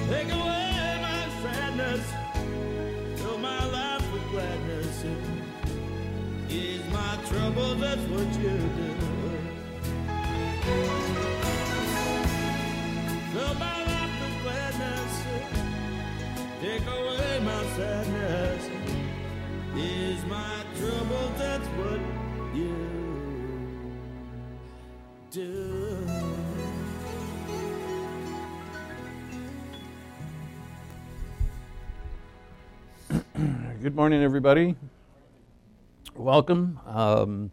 Take away my sadness, fill my life with gladness. Ease my trouble, that's what you do. Fill my life with gladness, take away my sadness. Ease my trouble, that's what you do. Good morning, everybody. Welcome. I'm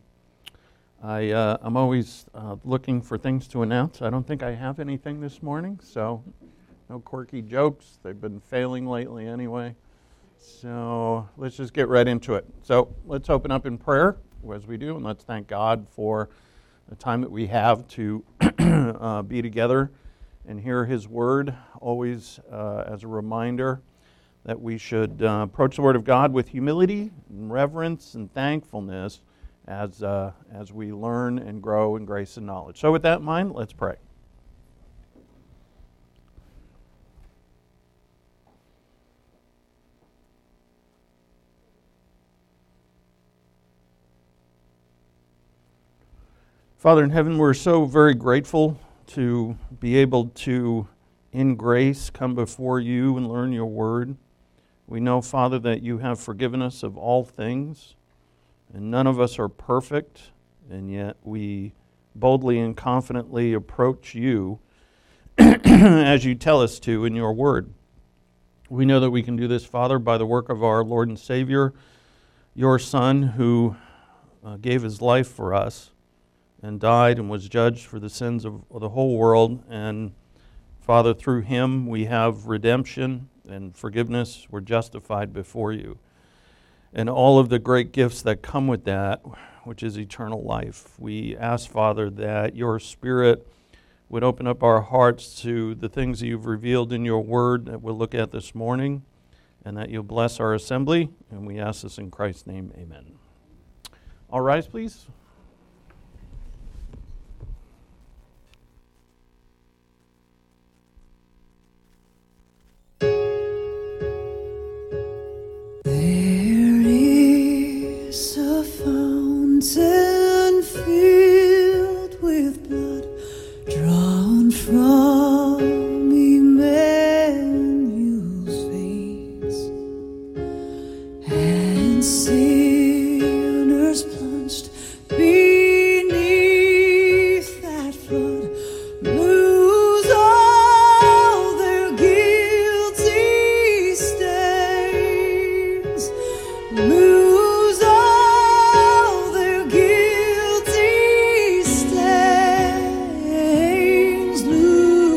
always looking for things to announce. I don't think I have anything this morning, so no quirky jokes. They've been failing lately anyway. So let's just get right into it. So let's open up in prayer as we do, and let's thank God for the time that we have to be together and hear His Word, always as a reminder that we should approach the Word of God with humility and reverence and thankfulness as we learn and grow in grace and knowledge. So with that in mind, let's pray. Father in heaven, we're so very grateful to be able to, in grace, come before you and learn your Word. We know, Father, that you have forgiven us of all things, and none of us are perfect, and yet we boldly and confidently approach you as you tell us to in your Word. We know that we can do this, Father, by the work of our Lord and Savior, your Son, who gave his life for us and died and was judged for the sins of the whole world. And, Father, through him we have redemption and forgiveness. We're justified before you. And all of the great gifts that come with that, which is eternal life. We ask, Father, that your Spirit would open up our hearts to the things that you've revealed in your word that we'll look at this morning, and that you'll bless our assembly. And we ask this in Christ's name, amen. All rise, please. Fountain filled with blood drawn from Emmanuel's veins, and sinners plunged beneath that flood lose all their guilty stains. Lose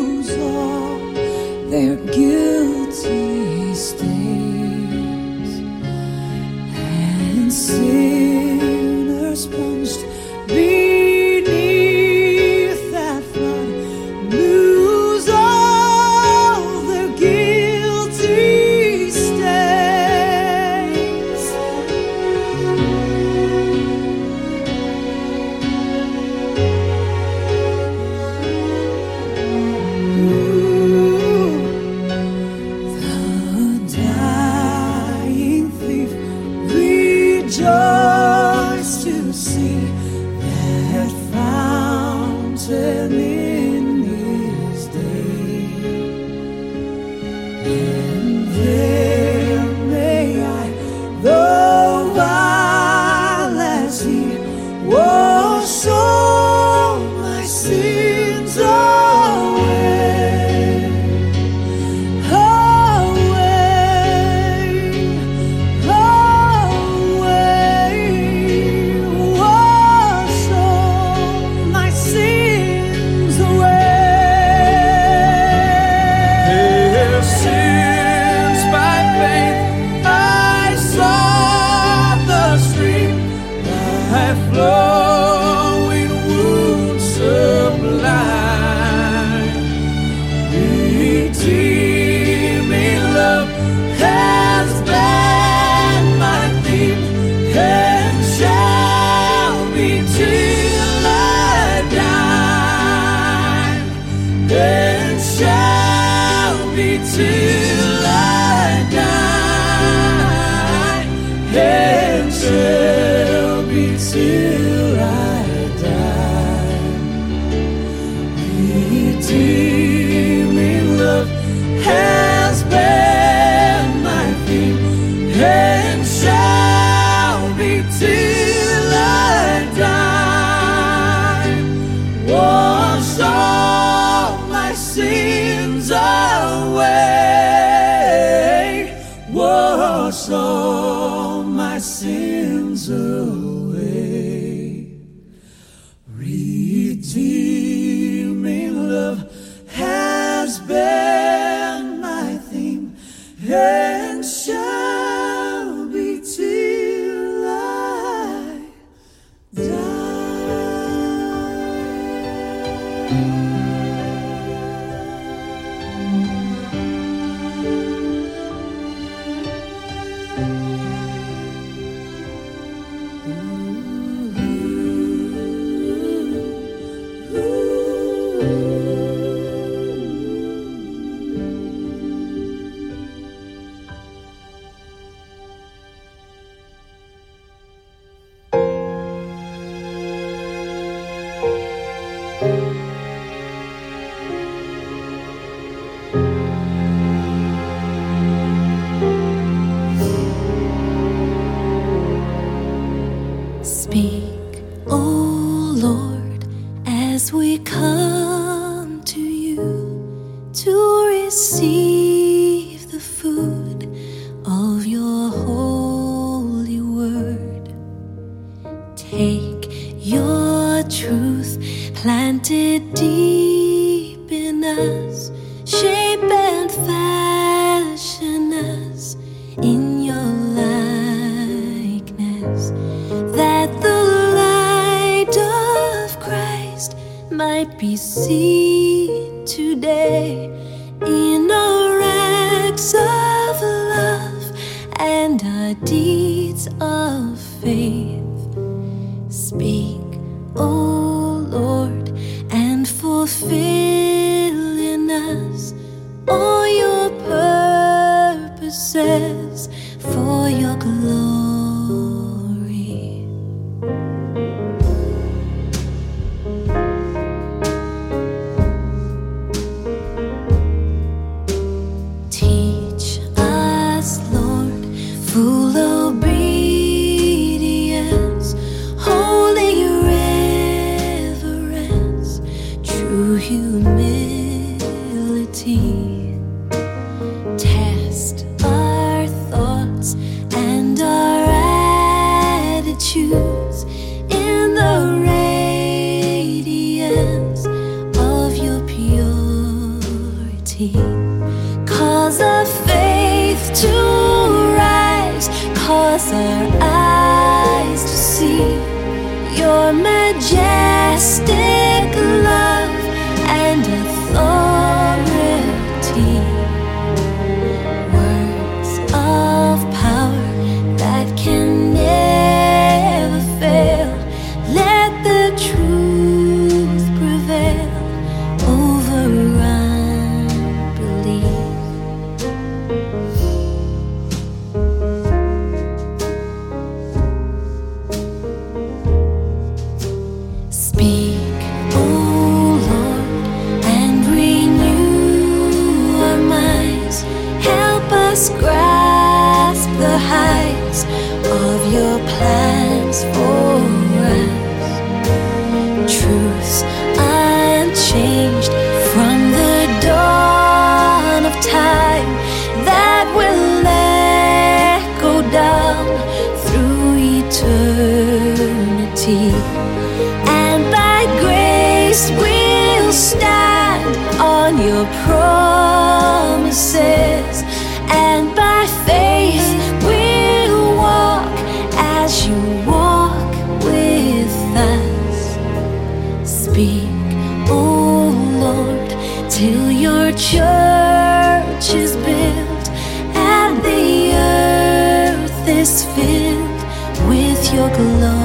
be till I die, and shall be till I die. Redeeming love has been my theme, and shall be till I die. Wash all my sins away, wash all my sins away. Redeeming love has been my theme, and shall be till I die. Speak, O Lord, as we come to you to receive the food of your holy word. Take your truth planted deep in us, shape and fashion us in your likeness, that the light of Christ might be seen today in our acts of love and our deeds of faith. Speak, O Lord, and fulfill in us all your purposes for your glory. Teach us, Lord, full obedience, holy reverence, true humility. Test our thoughts and our attitudes in the radiance of your purity. Cause our faith to rise, cause our eyes to see your majestic love and authority. Words of power that can never fail. Let the truth prevail over unbelief. Speak, O Lord, and renew our minds. Help us grasp the heights of your plans for us. Truths unchanged from the dawn of time that will echo down through eternity. And by grace we'll stand on your promises, and by faith we'll walk as you walk with us. Speak, O Lord, till your church is built and the earth is filled with your glory.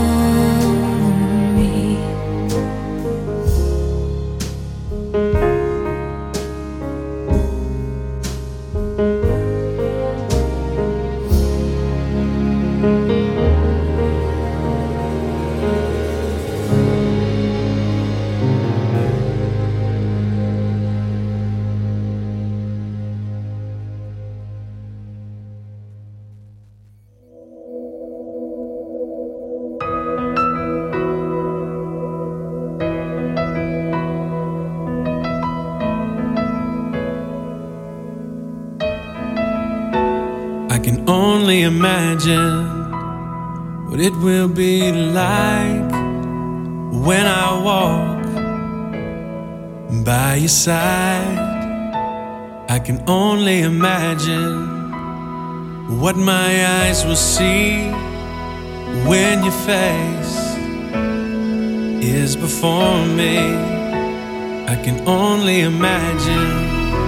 only imagine what it will be like when I walk by your side. I can only imagine what my eyes will see when your face is before me. I can only imagine.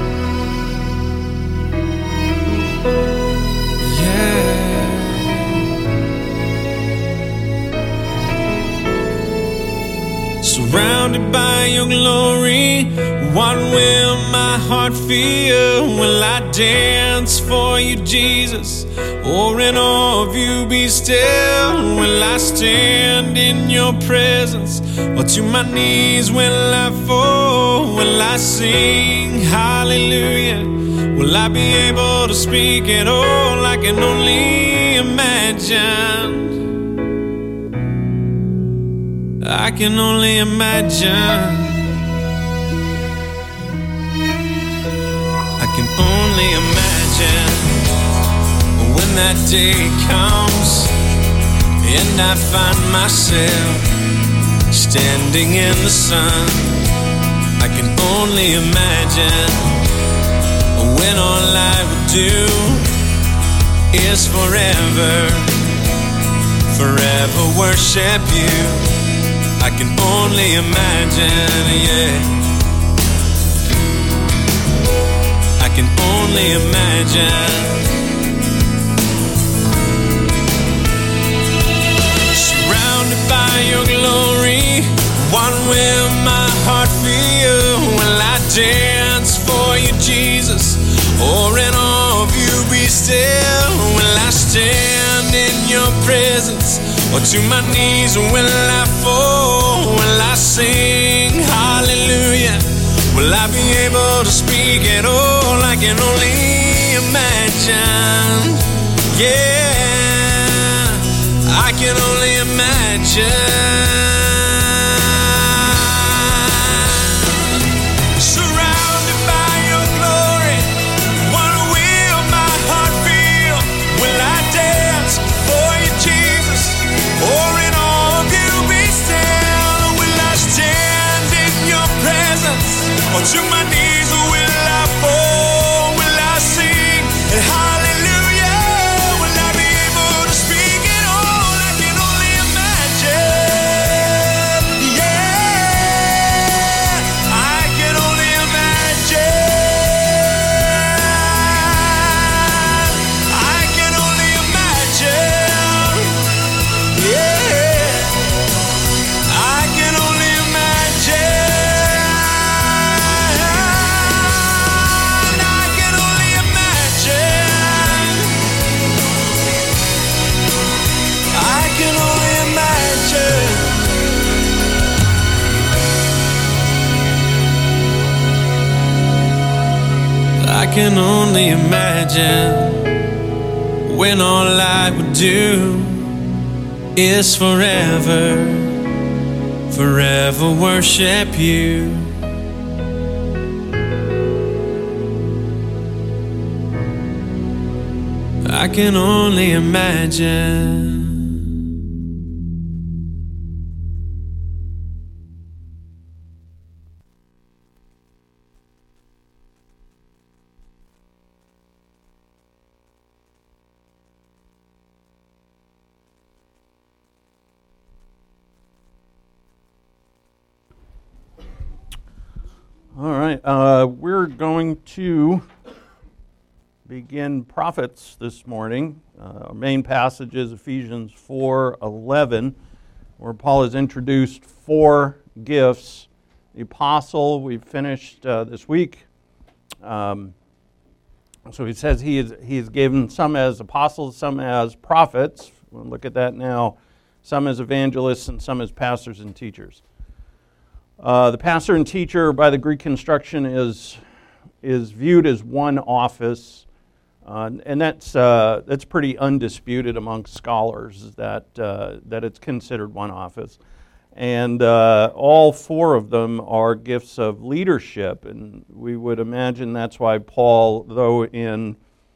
Surrounded by your glory, what will my heart feel? Will I dance for you, Jesus? Or in awe of you be still? Will I stand in your presence? Or to my knees will I fall? Will I sing hallelujah? Will I be able to speak at all? I can only imagine. I can only imagine. I can only imagine when that day comes and I find myself standing in the sun. I can only imagine when all I would do is forever worship you. I can only imagine, yeah. I can only imagine. Surrounded by your glory, what will my heart feel? Will I dance for you, Jesus? Or in awe of you be still? Will I stand in your presence? Or to my knees will I fall? Will I sing hallelujah? Will I be able to speak at all? I can only imagine. Yeah, I can only imagine. Surrounded by your glory, what will my heart feel? Will I dance for you, Jesus? Or in awe of you be still? Will I stand in your presence? Or to my knees will I fall? Will I sing hallelujah? Will I be able to speak at all? I can only imagine. Yeah, I can only imagine. I can only imagine. Yeah, I can only imagine. I can only imagine. I can only imagine. I can only imagine when all I would do is forever worship you. I can only imagine. All right, we're going to begin prophets this morning. Our main passage is Ephesians 4:11, where Paul has introduced four gifts. The apostle, we've finished this week. So he says he has given some as apostles, some as prophets. We'll look at that now. Some as evangelists and some as pastors and teachers. The pastor and teacher, by the Greek construction, is viewed as one office, and that's pretty undisputed amongst scholars that it's considered one office. And all four of them are gifts of leadership, and we would imagine that's why Paul, though in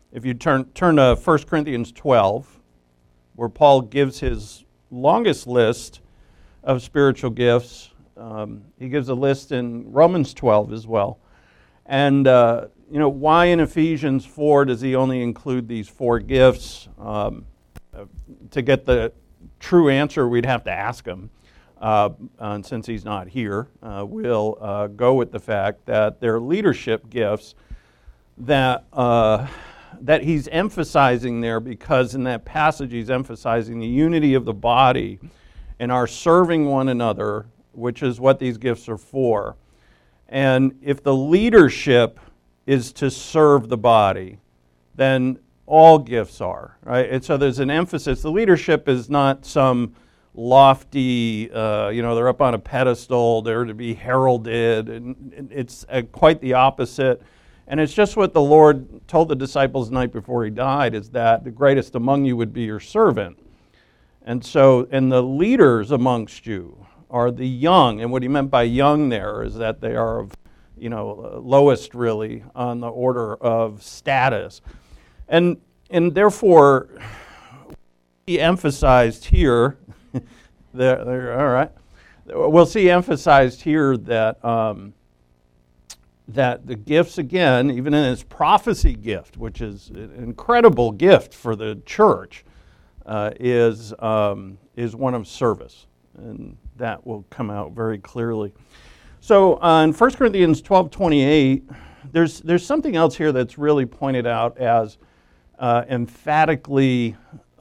If you turn to 1 Corinthians 12, where Paul gives his longest list of spiritual gifts. He gives a list in Romans 12 as well. And, why in Ephesians 4 does he only include these 4 gifts? To get the true answer, we'd have to ask him. And since he's not here, we'll go with the fact that they're leadership gifts that he's emphasizing there, because in that passage he's emphasizing the unity of the body and our serving one another, which is what these gifts are for. And if the leadership is to serve the body, then all gifts are, right? And so there's an emphasis. The leadership is not some lofty, they're up on a pedestal, they're to be heralded, and it's quite the opposite. And it's just what the Lord told the disciples the night before he died, is that the greatest among you would be your servant. And the leaders amongst you are the young. And what he meant by young there is that they are of, lowest really on the order of status. And therefore, he emphasized here, all right, we'll see emphasized here that the gifts, again, even in his prophecy gift, which is an incredible gift for the church, is one of service, and that will come out very clearly. So in 1 Corinthians 12:28, there's something else here that's really pointed out as emphatically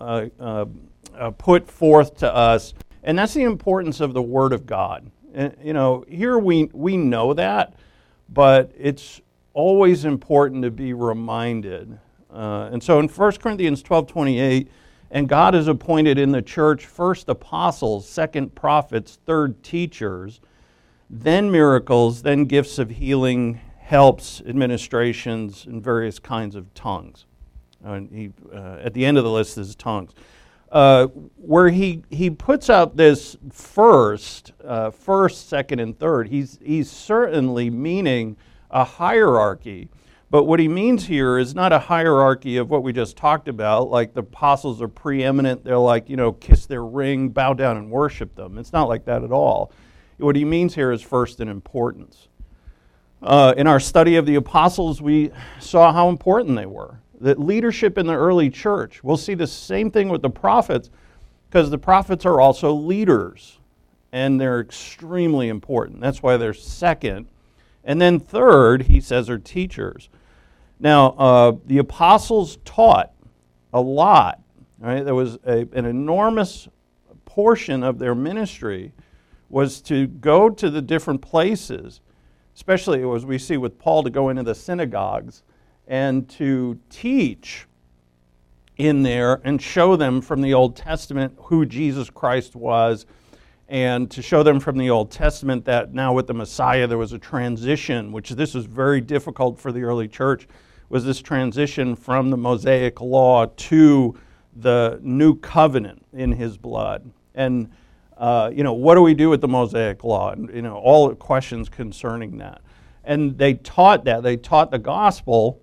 put forth to us, and that's the importance of the Word of God. And, here we know that, but it's always important to be reminded. And so in 1 Corinthians 12:28, and God has appointed in the church first apostles, second prophets, third teachers, then miracles, then gifts of healing, helps, administrations, and various kinds of tongues. And at the end of the list is tongues. Where he puts out this first, second, and third, he's certainly meaning a hierarchy. But what he means here is not a hierarchy of what we just talked about, like the apostles are preeminent, they're like, kiss their ring, bow down and worship them. It's not like that at all. What he means here is first in importance. In our study of the apostles, we saw how important they were. That leadership in the early church, we'll see the same thing with the prophets, because the prophets are also leaders, and they're extremely important. That's why they're second. And then third, he says, are teachers. Now, the apostles taught a lot. Right? There was an enormous portion of their ministry was to go to the different places, especially as we see with Paul, to go into the synagogues and to teach in there and show them from the Old Testament who Jesus Christ was, and to show them from the Old Testament that now with the Messiah there was a transition, which this was very difficult for the early church, was this transition from the Mosaic law to the new covenant in his blood. And, what do we do with the Mosaic law? And, all the questions concerning that. And they taught that. They taught the gospel.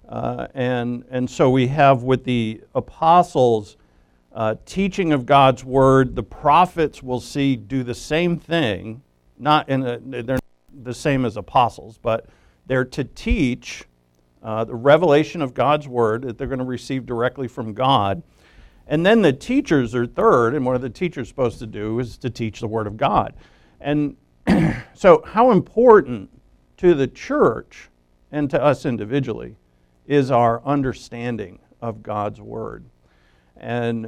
And so we have with the apostles teaching of God's word. The prophets, we'll see, do the same thing. They're not the same as apostles, but they're to teach the revelation of God's word that they're going to receive directly from God. And then the teachers are third, and what are the teachers supposed to do is to teach the word of God. And so how important to the church and to us individually is our understanding of God's word. And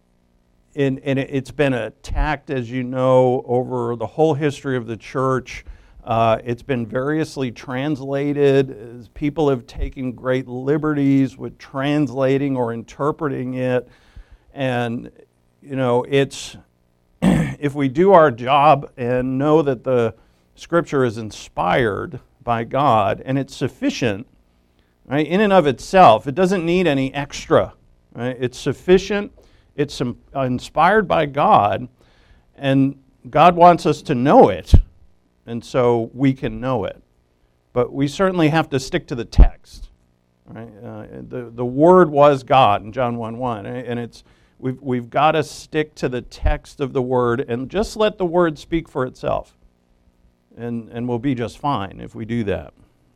it's been attacked, as you know, over the whole history of the church. It's been variously translated. People have taken great liberties with translating or interpreting it. And, it's if we do our job and know that the Scripture is inspired by God and it's sufficient, right, in and of itself, it doesn't need any extra. Right? It's sufficient. It's inspired by God, and God wants us to know it, and so we can know it. But we certainly have to stick to the text. Right? The Word was God in John 1:1, and we've got to stick to the text of the Word and just let the Word speak for itself, and we'll be just fine if we do that.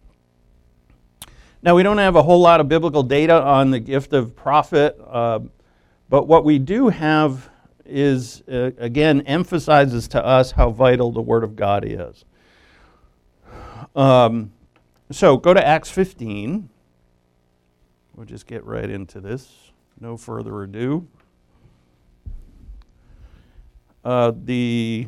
Now, we don't have a whole lot of biblical data on the gift of prophet, but what we do have is, again, emphasizes to us how vital the Word of God is. So go to Acts 15. We'll just get right into this. No further ado. This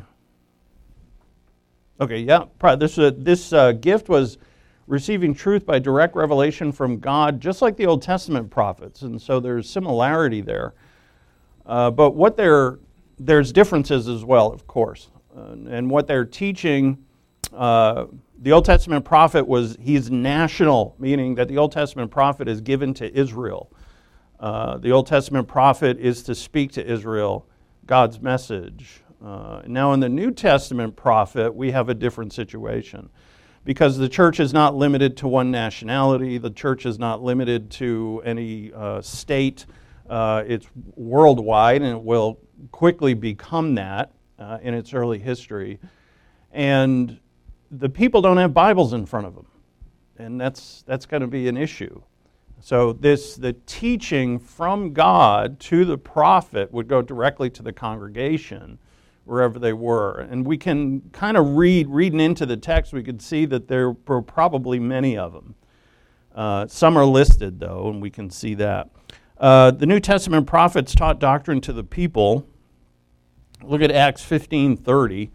gift was receiving truth by direct revelation from God, just like the Old Testament prophets, and so there's similarity there. But there's differences as well, of course. And what they're teaching, the Old Testament prophet he's national, meaning that the Old Testament prophet is given to Israel. The Old Testament prophet is to speak to Israel God's message. Now in the New Testament prophet, we have a different situation. Because the church is not limited to one nationality, the church is not limited to any state. It's worldwide, and it will quickly become that in its early history. And the people don't have Bibles in front of them, and that's going to be an issue. So the teaching from God to the prophet would go directly to the congregation, wherever they were. And we can kind of reading into the text, we could see that there were probably many of them. Some are listed, though, and we can see that. The New Testament prophets taught doctrine to the people. Look at Acts 15:30.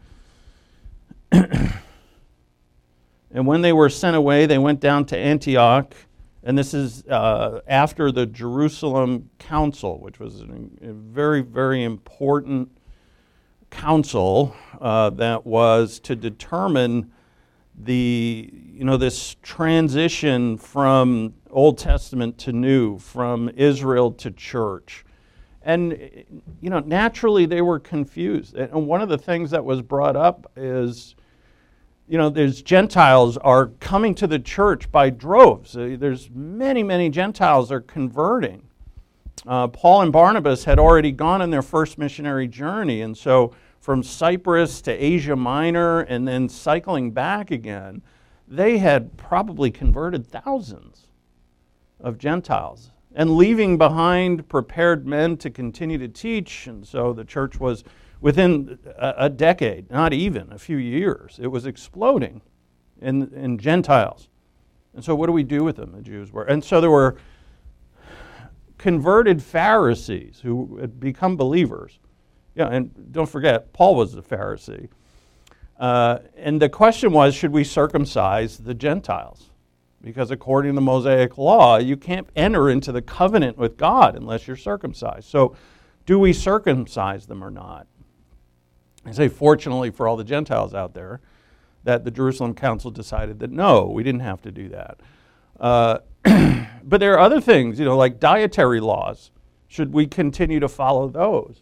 And when they were sent away, they went down to Antioch. And this is after the Jerusalem Council, which was a very, very important council that was to determine this transition from Old Testament to New, from Israel to church. And naturally they were confused. And one of the things that was brought up is, there's Gentiles are coming to the church by droves. There's many, many Gentiles are converting. Paul and Barnabas had already gone on their first missionary journey, and so from Cyprus to Asia Minor and then cycling back again, they had probably converted thousands of Gentiles and leaving behind prepared men to continue to teach. And so the church was, within a decade, not even a few years, it was exploding in Gentiles. And so what do we do with them, the Jews were? And so there were converted Pharisees who had become believers. Yeah, and don't forget, Paul was a Pharisee. And the question was, should we circumcise the Gentiles? Because according to the Mosaic law, you can't enter into the covenant with God unless you're circumcised. So do we circumcise them or not? I say, fortunately for all the Gentiles out there, that the Jerusalem Council decided that no, we didn't have to do that. But there are other things, like dietary laws. Should we continue to follow those?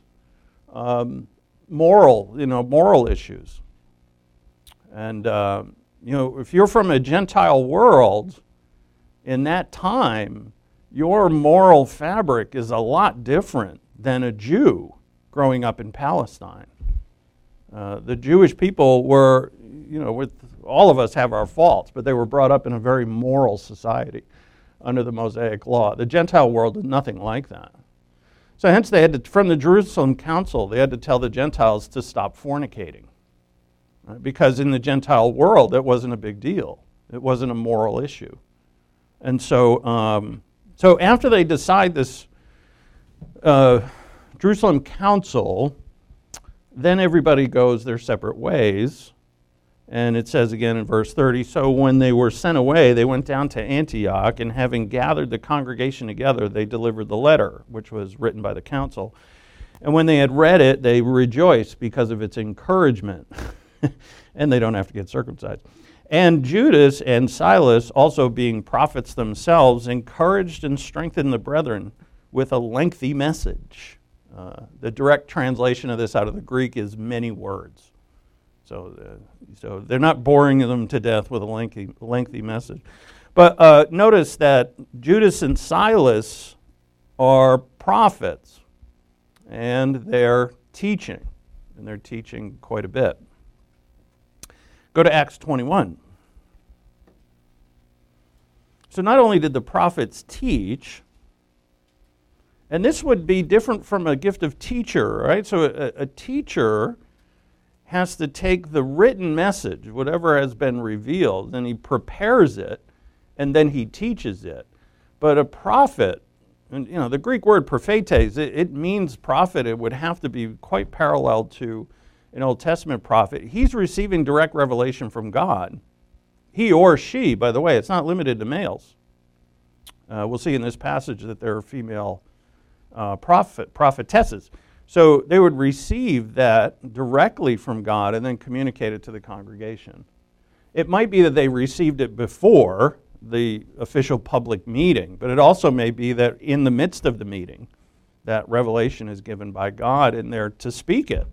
Moral issues. And, if you're from a Gentile world, in that time, your moral fabric is a lot different than a Jew growing up in Palestine. The Jewish people were, with all of us have our faults, but they were brought up in a very moral society under the Mosaic law. The Gentile world is nothing like that. So hence they had to, from the Jerusalem Council, they had to tell the Gentiles to stop fornicating. Right? Because in the Gentile world, it wasn't a big deal. It wasn't a moral issue. And so, so after they decide this Jerusalem Council, then everybody goes their separate ways. And it says again in verse 30, so when they were sent away, they went down to Antioch, and having gathered the congregation together, they delivered the letter, which was written by the council. And when they had read it, they rejoiced because of its encouragement. And they don't have to get circumcised. And Judas and Silas, also being prophets themselves, encouraged and strengthened the brethren with a lengthy message. The direct translation of this out of the Greek is many words. So they're not boring them to death with a lengthy message. But notice that Judas and Silas are prophets, and they're teaching, and they're teaching quite a bit. Go to Acts 21. So not only did the prophets teach, and this would be different from a gift of teacher, right? So a teacher has to take the written message, whatever has been revealed, and he prepares it, and then he teaches it. But a prophet, and the Greek word prophetes, it means prophet. It would have to be quite parallel to an Old Testament prophet. He's receiving direct revelation from God. He or she, by the way, it's not limited to males. We'll see in this passage that there are female prophetesses. So they would receive that directly from God and then communicate it to the congregation. It might be that they received it before the official public meeting, but it also may be that in the midst of the meeting, that revelation is given by God and they're to speak it.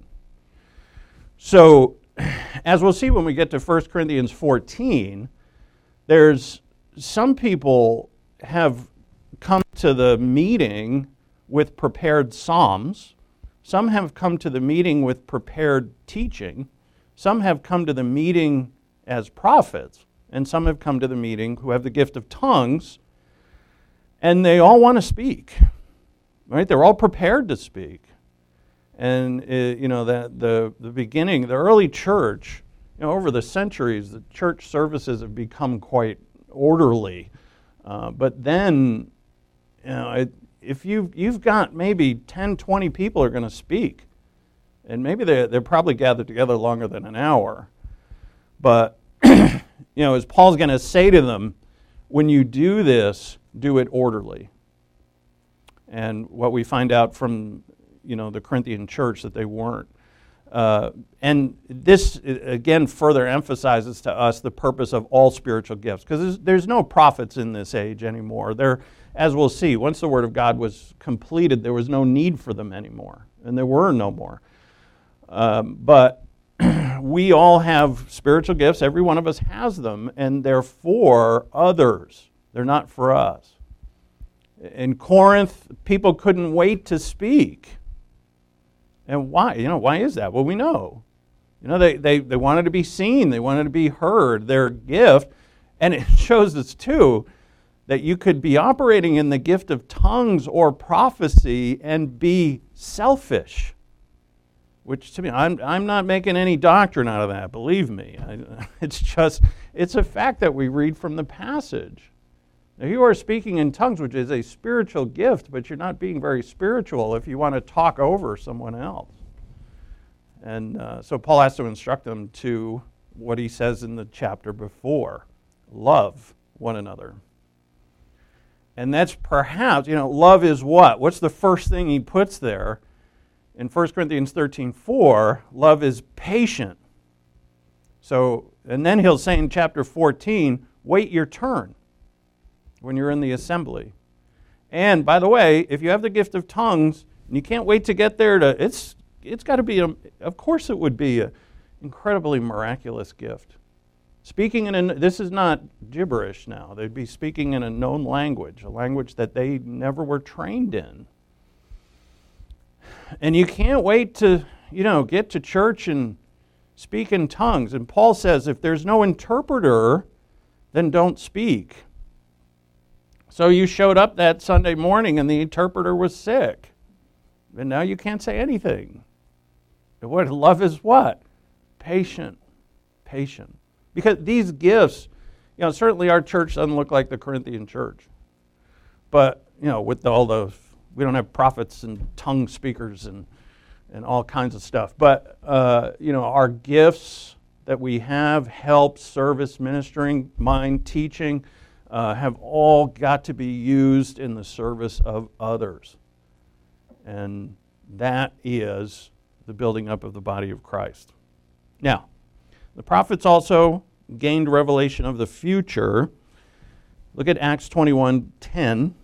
So, as we'll see when we get to 1 Corinthians 14, there's some people have come to the meeting with prepared psalms. Some have come to the meeting with prepared teaching. Some have come to the meeting as prophets. And some have come to the meeting who have the gift of tongues. And they all want to speak. Right? They're all prepared to speak. And, that the beginning, the early church, over the centuries, the church services have become quite orderly. But then, if you've got maybe 10, 20 people are going to speak, and maybe they're probably gathered together longer than an hour. But, as Paul's going to say to them, when you do this, do it orderly. And what we find out from the Corinthian church that they weren't. And this, again, further emphasizes to us the purpose of all spiritual gifts, because there's no prophets in this age anymore. As we'll see, once the Word of God was completed, there was no need for them anymore, and there were no more. But we all have spiritual gifts. Every one of us has them, and they're for others. They're not for us. In Corinth, people couldn't wait to speak. And why? Why is that? Well, we know. They wanted to be seen. They wanted to be heard. Their gift, and it shows us too, that you could be operating in the gift of tongues or prophecy and be selfish. Which to me, I'm not making any doctrine out of that, believe me. It's a fact that we read from the passage. Now, you are speaking in tongues, which is a spiritual gift, but you're not being very spiritual if you want to talk over someone else. And so Paul has to instruct them to what he says in the chapter before. Love one another. And that's perhaps, love is what? What's the first thing he puts there? In 1 Corinthians 13:4, love is patient. So, and then he'll say in chapter 14, wait your turn when you're in the assembly. And by the way, if you have the gift of tongues, and you can't wait to get there it's got to be, of course it would be an incredibly miraculous gift. Speaking this is not gibberish now. They'd be speaking in a known language, a language that they never were trained in. And you can't wait to, get to church and speak in tongues. And Paul says, if there's no interpreter, then don't speak. So you showed up that Sunday morning and the interpreter was sick. And now you can't say anything. What love is what? Patient. Because these gifts, certainly our church doesn't look like the Corinthian church. But, with all those, we don't have prophets and tongue speakers and all kinds of stuff. But, our gifts that we have, help, service, ministering, mind, teaching, have all got to be used in the service of others. And that is the building up of the body of Christ. Now, the prophets also gained revelation of the future. Look at Acts 21:10.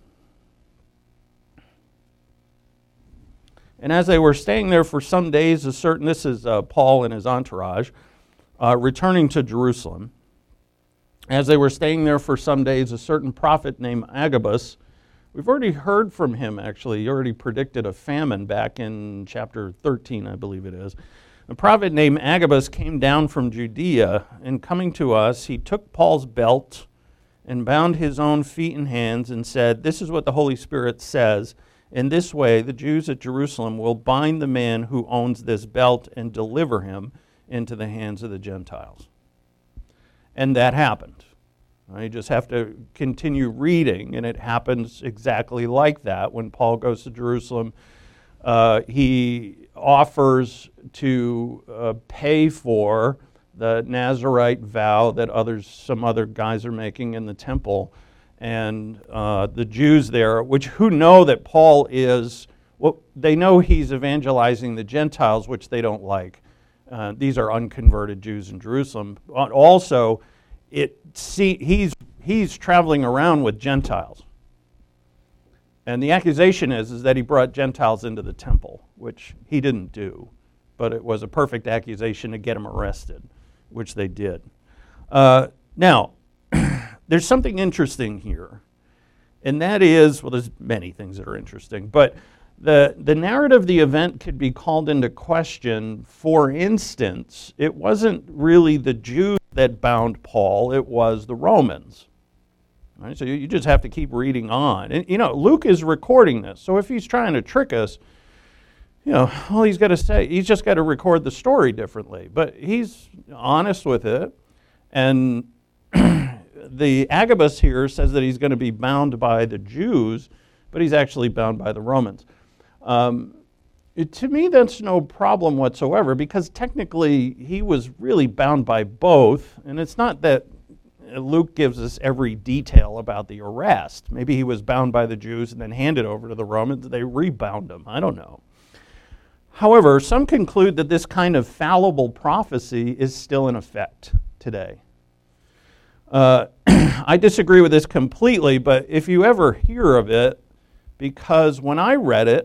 And as they were staying there for some days, this is Paul and his entourage, returning to Jerusalem. As they were staying there for some days, a certain prophet named Agabus, we've already heard from him actually, he already predicted a famine back in chapter 13, I believe it is. A prophet named Agabus came down from Judea, and coming to us, he took Paul's belt and bound his own feet and hands and said, "This is what the Holy Spirit says. In this way, the Jews at Jerusalem will bind the man who owns this belt and deliver him into the hands of the Gentiles." And that happened. You just have to continue reading, and it happens exactly like that. When Paul goes to Jerusalem, he offers to pay for the Nazirite vow that some other guys are making in the temple. And the Jews there, who know that Paul is, they know he's evangelizing the Gentiles, which they don't like. These are unconverted Jews in Jerusalem. Also, he's traveling around with Gentiles. And the accusation is that he brought Gentiles into the temple, which he didn't do. But it was a perfect accusation to get him arrested, which they did. Now, there's something interesting here. And that is, there's many things that are interesting, but the narrative of the event could be called into question. For instance, it wasn't really the Jews that bound Paul, it was the Romans. Right? So you just have to keep reading on. And, Luke is recording this, so if he's trying to trick us, all he's got to say, he's just got to record the story differently. But he's honest with it, and the Agabus here says that he's going to be bound by the Jews, but he's actually bound by the Romans. To me, that's no problem whatsoever, because technically he was really bound by both, and it's not that Luke gives us every detail about the arrest. Maybe he was bound by the Jews and then handed over to the Romans, they rebound him. I don't know. However, some conclude that this kind of fallible prophecy is still in effect today. I disagree with this completely, but if you ever hear of it, because when I read it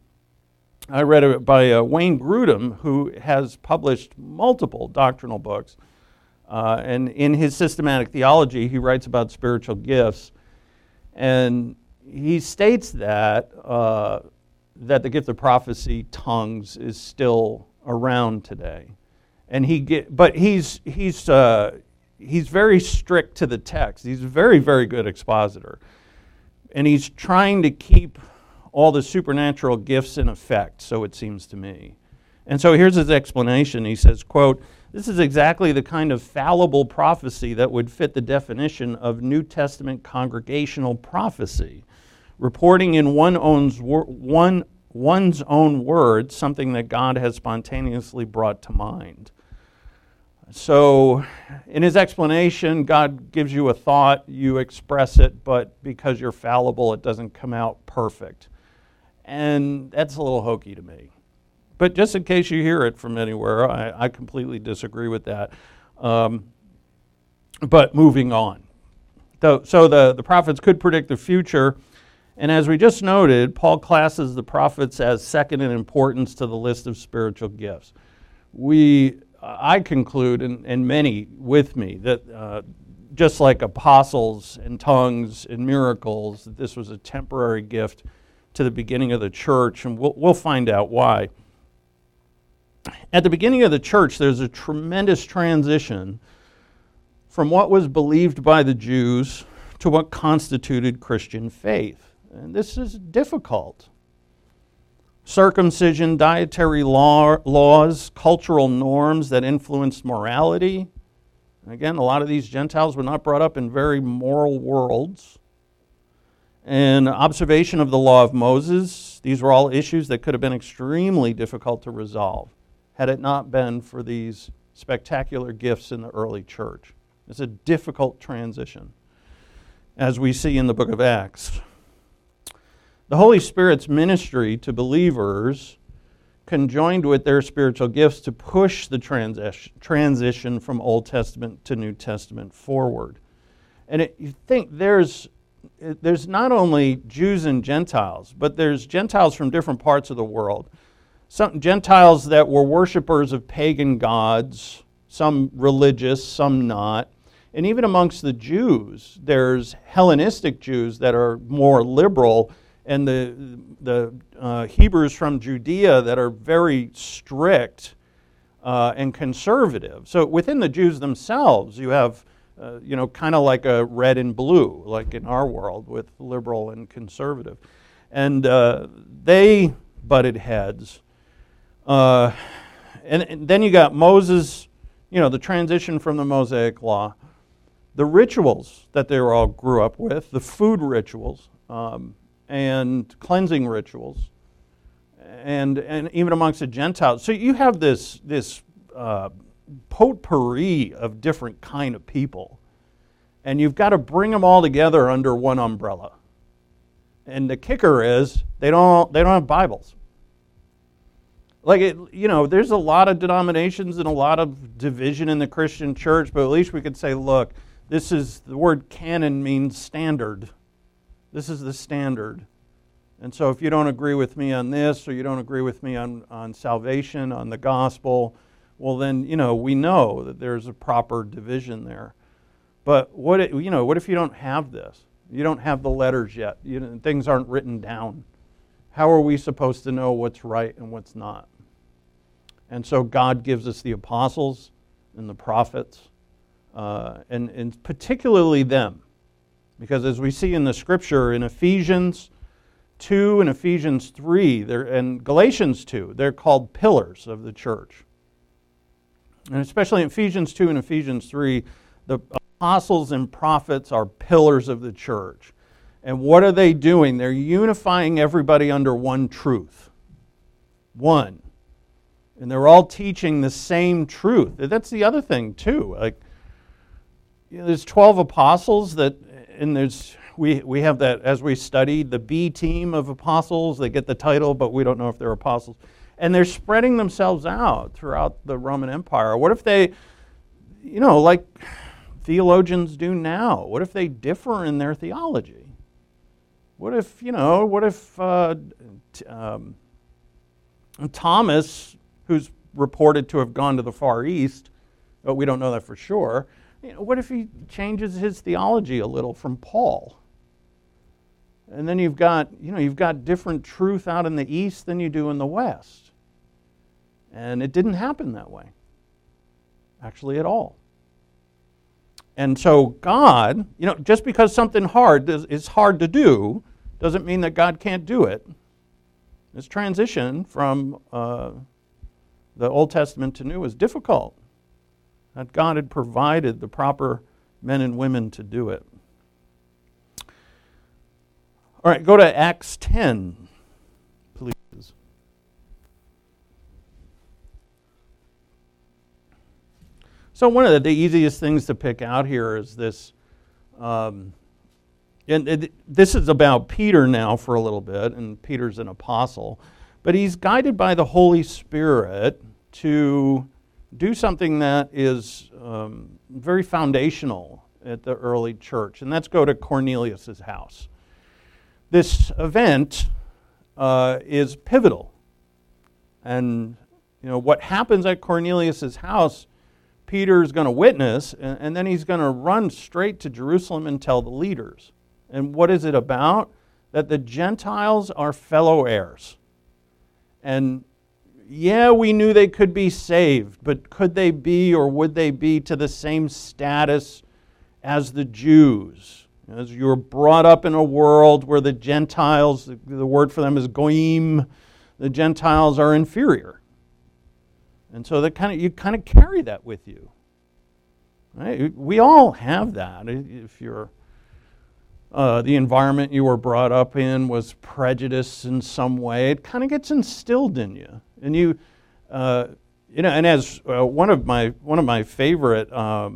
by Wayne Grudem, who has published multiple doctrinal books, and in his systematic theology, he writes about spiritual gifts, and he states that the gift of prophecy, tongues, is still around today, and he's very strict to the text. He's a very, very good expositor. And he's trying to keep all the supernatural gifts in effect, so it seems to me. And so here's his explanation. He says, quote, "This is exactly the kind of fallible prophecy that would fit the definition of New Testament congregational prophecy, reporting in one's own words something that God has spontaneously brought to mind." So in his explanation, God gives you a thought, you express it, but because you're fallible, it doesn't come out perfect. And that's a little hokey to me. But just in case you hear it from anywhere, I completely disagree with that. But moving on. So the prophets could predict the future, and as we just noted, Paul classes the prophets as second in importance to the list of spiritual gifts. I conclude, and many with me, that just like apostles and tongues and miracles, that this was a temporary gift to the beginning of the church, and we'll find out why. At the beginning of the church, there's a tremendous transition from what was believed by the Jews to what constituted Christian faith. And this is difficult. Circumcision, dietary laws, cultural norms that influenced morality. Again, a lot of these Gentiles were not brought up in very moral worlds. And observation of the law of Moses. These were all issues that could have been extremely difficult to resolve had it not been for these spectacular gifts in the early church. It's a difficult transition, as we see in the book of Acts. The Holy Spirit's ministry to believers conjoined with their spiritual gifts to push the transition from Old Testament to New Testament forward. And you think there's not only Jews and Gentiles, but there's Gentiles from different parts of the world. Some Gentiles that were worshipers of pagan gods, some religious, some not. And even amongst the Jews, there's Hellenistic Jews that are more liberal, and the Hebrews from Judea that are very strict and conservative. So within the Jews themselves, you have, kind of like a red and blue, like in our world with liberal and conservative. And they butted heads. And then you got Moses, the transition from the Mosaic Law, the rituals that they all grew up with, the food rituals, and cleansing rituals, and even amongst the Gentiles. So you have this potpourri of different kind of people, and you've got to bring them all together under one umbrella. And the kicker is they don't have Bibles. There's a lot of denominations and a lot of division in the Christian church, but at least we could say, look, the word canon means standard. This is the standard. And so if you don't agree with me on this, or you don't agree with me on salvation, on the gospel, well then, we know that there's a proper division there. But what if you don't have this? You don't have the letters yet. Things aren't written down. How are we supposed to know what's right and what's not? And so God gives us the apostles and the prophets, and particularly them. Because as we see in the Scripture, in Ephesians 2 and Ephesians 3, and Galatians 2, they're called pillars of the church. And especially in Ephesians 2 and Ephesians 3, the apostles and prophets are pillars of the church. And what are they doing? They're unifying everybody under one truth. One. And they're all teaching the same truth. That's the other thing, too. There's 12 apostles and we have that, as we studied, the B team of apostles. They get the title, but we don't know if they're apostles. And they're spreading themselves out throughout the Roman Empire. What if they, like theologians do now, what if they differ in their theology? What if Thomas, who's reported to have gone to the Far East, but we don't know that for sure, what if he changes his theology a little from Paul? And then you've got different truth out in the East than you do in the West. And it didn't happen that way, actually at all. And so God, just because something hard is hard to do, doesn't mean that God can't do it. This transition from the Old Testament to New is difficult. That God had provided the proper men and women to do it. All right, go to Acts 10, please. So one of the easiest things to pick out here is this, and this is about Peter now for a little bit, and Peter's an apostle, but he's guided by the Holy Spirit to do something that is very foundational at the early church, and that's go to Cornelius' house. This event is pivotal. And what happens at Cornelius' house, Peter's going to witness, and then he's going to run straight to Jerusalem and tell the leaders. And what is it about? That the Gentiles are fellow heirs. And yeah, we knew they could be saved, but could they be, or would they be, to the same status as the Jews? As you're brought up in a world where the Gentiles, the word for them is goyim, the Gentiles are inferior. And so you kind of carry that with you. Right? We all have that. If you're the environment you were brought up in was prejudice in some way, it kind of gets instilled in you. And and as one of my favorite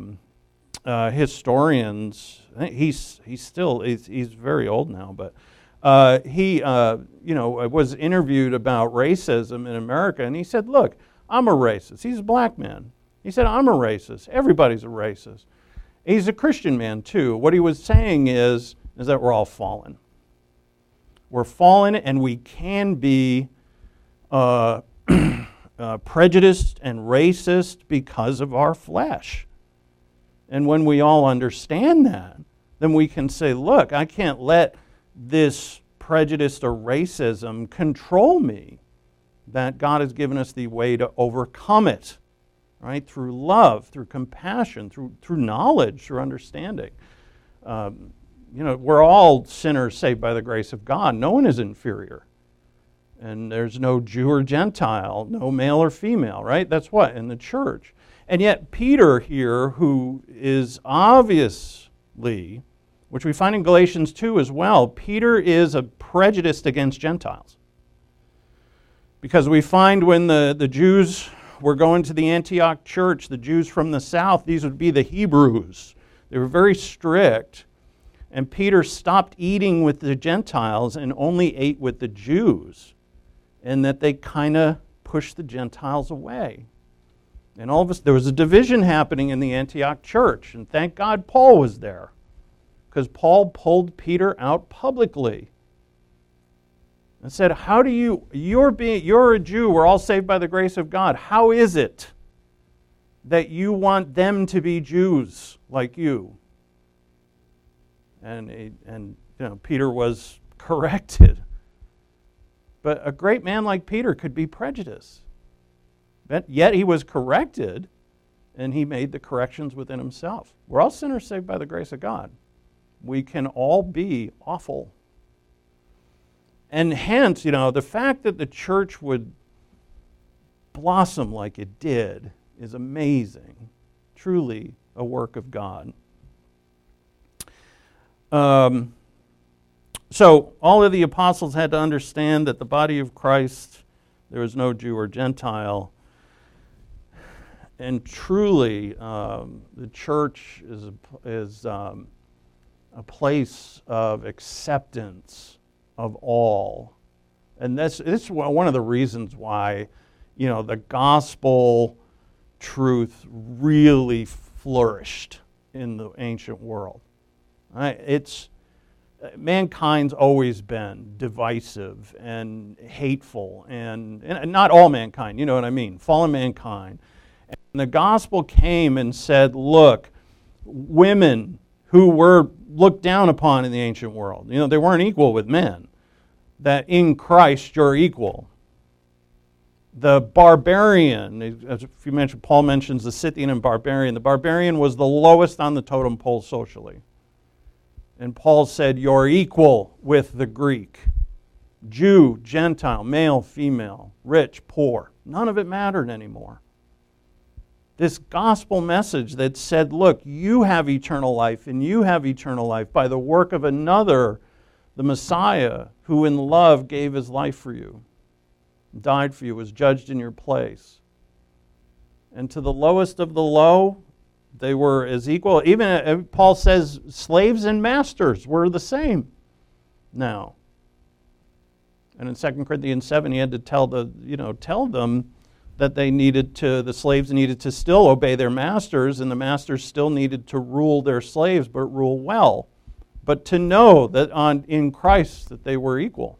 historians, I think he's very old now, but he was interviewed about racism in America, and he said, "Look, I'm a racist." He's a black man. He said, "I'm a racist. Everybody's a racist." He's a Christian man too. What he was saying is that we're all fallen. We're fallen, and we can be prejudiced and racist because of our flesh. And when we all understand that, then we can say, look, I can't let this prejudice or racism control me. That God has given us the way to overcome it, right? Through love, through compassion, through knowledge, through understanding. We're all sinners saved by the grace of God. No one is inferior. And there's no Jew or Gentile, no male or female, right? That's what? In the church. And yet Peter here, who is obviously, which we find in Galatians 2 as well, Peter is prejudiced against Gentiles. Because we find when the Jews were going to the Antioch church, the Jews from the south, these would be the Hebrews. They were very strict. And Peter stopped eating with the Gentiles and only ate with the Jews. And that they kind of pushed the Gentiles away. And all of us, there was a division happening in the Antioch church. And thank God Paul was there. Because Paul pulled Peter out publicly. And said, how do you're a Jew, we're all saved by the grace of God. How is it that you want them to be Jews like you? And Peter was corrected. But a great man like Peter could be prejudiced. But yet he was corrected, and he made the corrections within himself. We're all sinners saved by the grace of God. We can all be awful. And hence, the fact that the church would blossom like it did is amazing. Truly a work of God. So all of the apostles had to understand that the body of Christ, there was no Jew or Gentile. And truly, the church is a place of acceptance of all. And this is one of the reasons why, the gospel truth really flourished in the ancient world. Mankind's always been divisive and hateful, and not all mankind, you know what I mean, fallen mankind. And the gospel came and said, look, women who were looked down upon in the ancient world, they weren't equal with men, that in Christ you're equal. The barbarian, as you mentioned, Paul mentions the Scythian and barbarian. The barbarian was the lowest on the totem pole socially. And Paul said, you're equal with the Greek. Jew, Gentile, male, female, rich, poor. None of it mattered anymore. This gospel message that said, look, you have eternal life and you have eternal life by the work of another, the Messiah, who in love gave his life for you, died for you, was judged in your place. And to the lowest of the low, they were as equal. Even Paul says slaves and masters were the same now. And in 2 Corinthians 7, he had to tell them that the slaves needed to still obey their masters, and the masters still needed to rule their slaves, but rule well. But to know that in Christ that they were equals.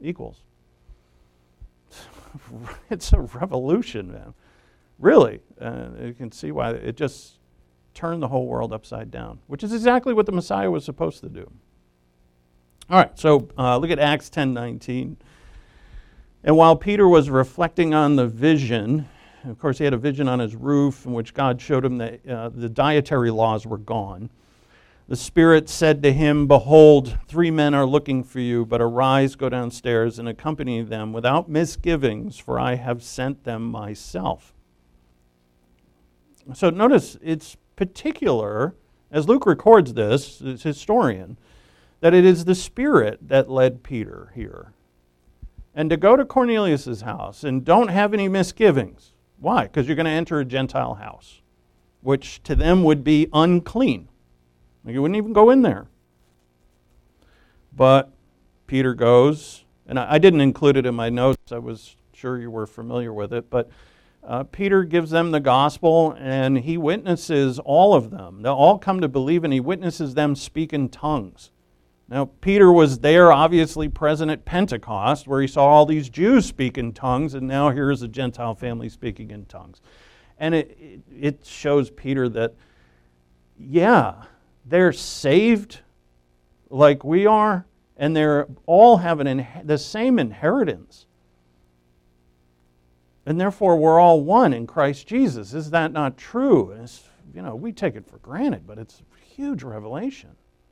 It's a revolution, man. Really. You can see why it just turned the whole world upside down, which is exactly what the Messiah was supposed to do. All right, so look at Acts 10:19. And while Peter was reflecting on the vision, of course he had a vision on his roof in which God showed him that the dietary laws were gone. The Spirit said to him, behold, 3 men are looking for you, but arise, go downstairs, and accompany them without misgivings, for I have sent them myself. So notice it's particular, as Luke records this, as historian, that it is the Spirit that led Peter here. And to go to Cornelius' house and don't have any misgivings. Why? Because you're going to enter a Gentile house, which to them would be unclean. You wouldn't even go in there. But Peter goes, and I didn't include it in my notes. I was sure you were familiar with it. But Peter gives them the gospel, and he witnesses all of them. They'll all come to believe, and he witnesses them speak in tongues. Now, Peter was there, obviously present at Pentecost, where he saw all these Jews speak in tongues, and now here's a Gentile family speaking in tongues. And it shows Peter that yeah, they're saved like we are, and they're all have the same inheritance. And therefore, we're all one in Christ Jesus. Is that not true? We take it for granted, but it's a huge revelation.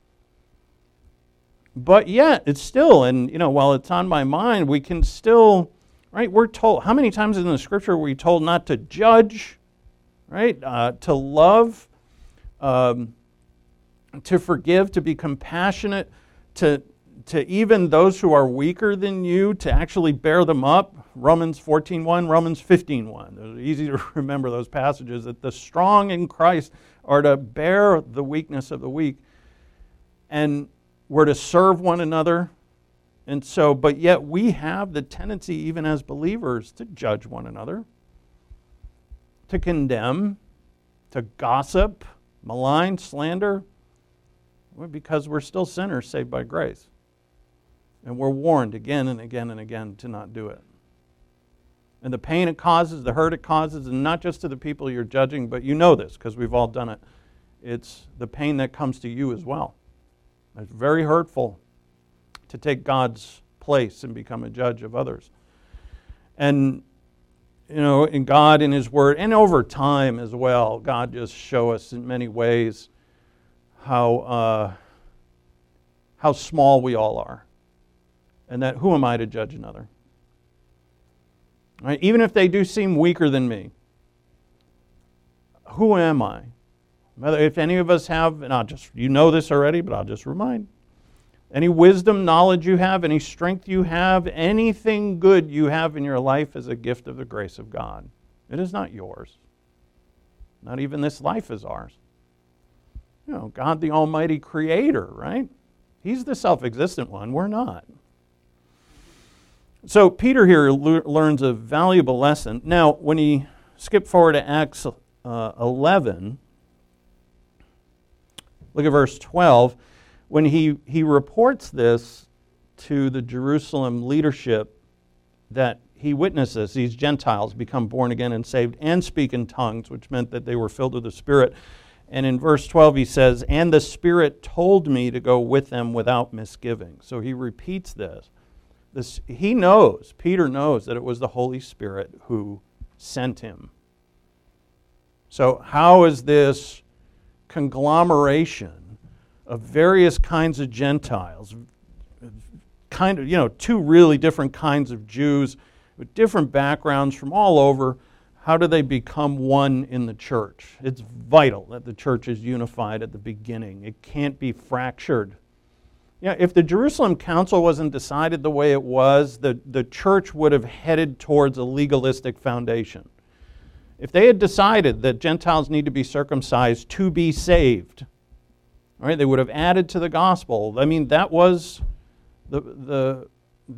But yet, it's still, and while it's on my mind, we can still, right? We're told, how many times in the Scripture are we told not to judge, right? To love, to forgive, to be compassionate, to even those who are weaker than you, to actually bear them up. Romans 14:1, Romans 15:1. It's easy to remember those passages, that the strong in Christ are to bear the weakness of the weak. And we're to serve one another. And so, but yet we have the tendency, even as believers, to judge one another, to condemn, to gossip, malign, slander, because we're still sinners saved by grace. And we're warned again and again and again to not do it. And the pain it causes, the hurt it causes, and not just to the people you're judging, but you know this because we've all done it. It's the pain that comes to you as well. It's very hurtful to take God's place and become a judge of others. And, in God, in His Word, and over time as well, God just show us in many ways how small we all are. And that who am I to judge another? Right? Even if they do seem weaker than me, who am I? If any of us have, and you know this already, but I'll just remind, any wisdom, knowledge you have, any strength you have, anything good you have in your life is a gift of the grace of God. It is not yours. Not even this life is ours. God the Almighty Creator, right? He's the self-existent one. We're not. So Peter here learns a valuable lesson. Now, when he skipped forward to Acts 11, look at verse 12. When he reports this to the Jerusalem leadership, that he witnesses these Gentiles become born again and saved and speak in tongues, which meant that they were filled with the Spirit. And in verse 12 he says, "And the Spirit told me to go with them without misgiving." So he repeats this. Peter knows that it was the Holy Spirit who sent him. So how is this conglomeration of various kinds of Gentiles, two really different kinds of Jews with different backgrounds from all over, how do they become one in the church? It's vital that the church is unified at the beginning. It can't be fractured. If the Jerusalem Council wasn't decided the way it was, the church would have headed towards a legalistic foundation. If they had decided that Gentiles need to be circumcised to be saved, all right, they would have added to the gospel. I mean, that was the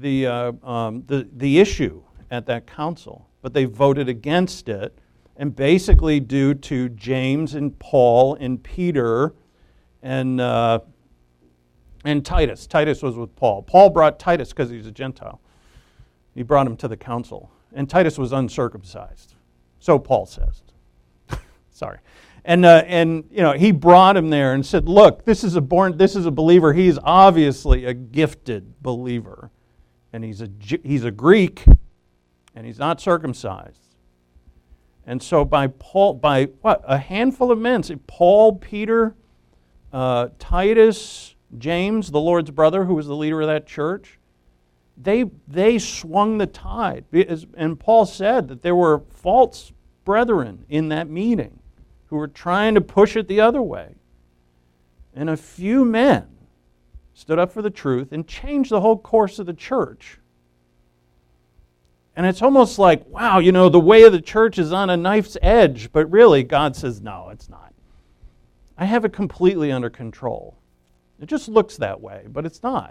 issue at that council. But they voted against it, and basically due to James and Paul and Peter and Titus. Titus was with Paul. Paul brought Titus because he's a Gentile. He brought him to the council. And Titus was uncircumcised. So Paul says. Sorry. And he brought him there and said, look, this is a believer. He's obviously a gifted believer. And he's a Greek, and he's not circumcised. And so by a handful of men, Paul, Peter, Titus, James, the Lord's brother, who was the leader of that church, they swung the tide. And Paul said that there were false brethren in that meeting who were trying to push it the other way. And a few men stood up for the truth and changed the whole course of the church. And it's almost like, wow, the way of the church is on a knife's edge, but really God says, no, it's not. I have it completely under control. It just looks that way, but it's not.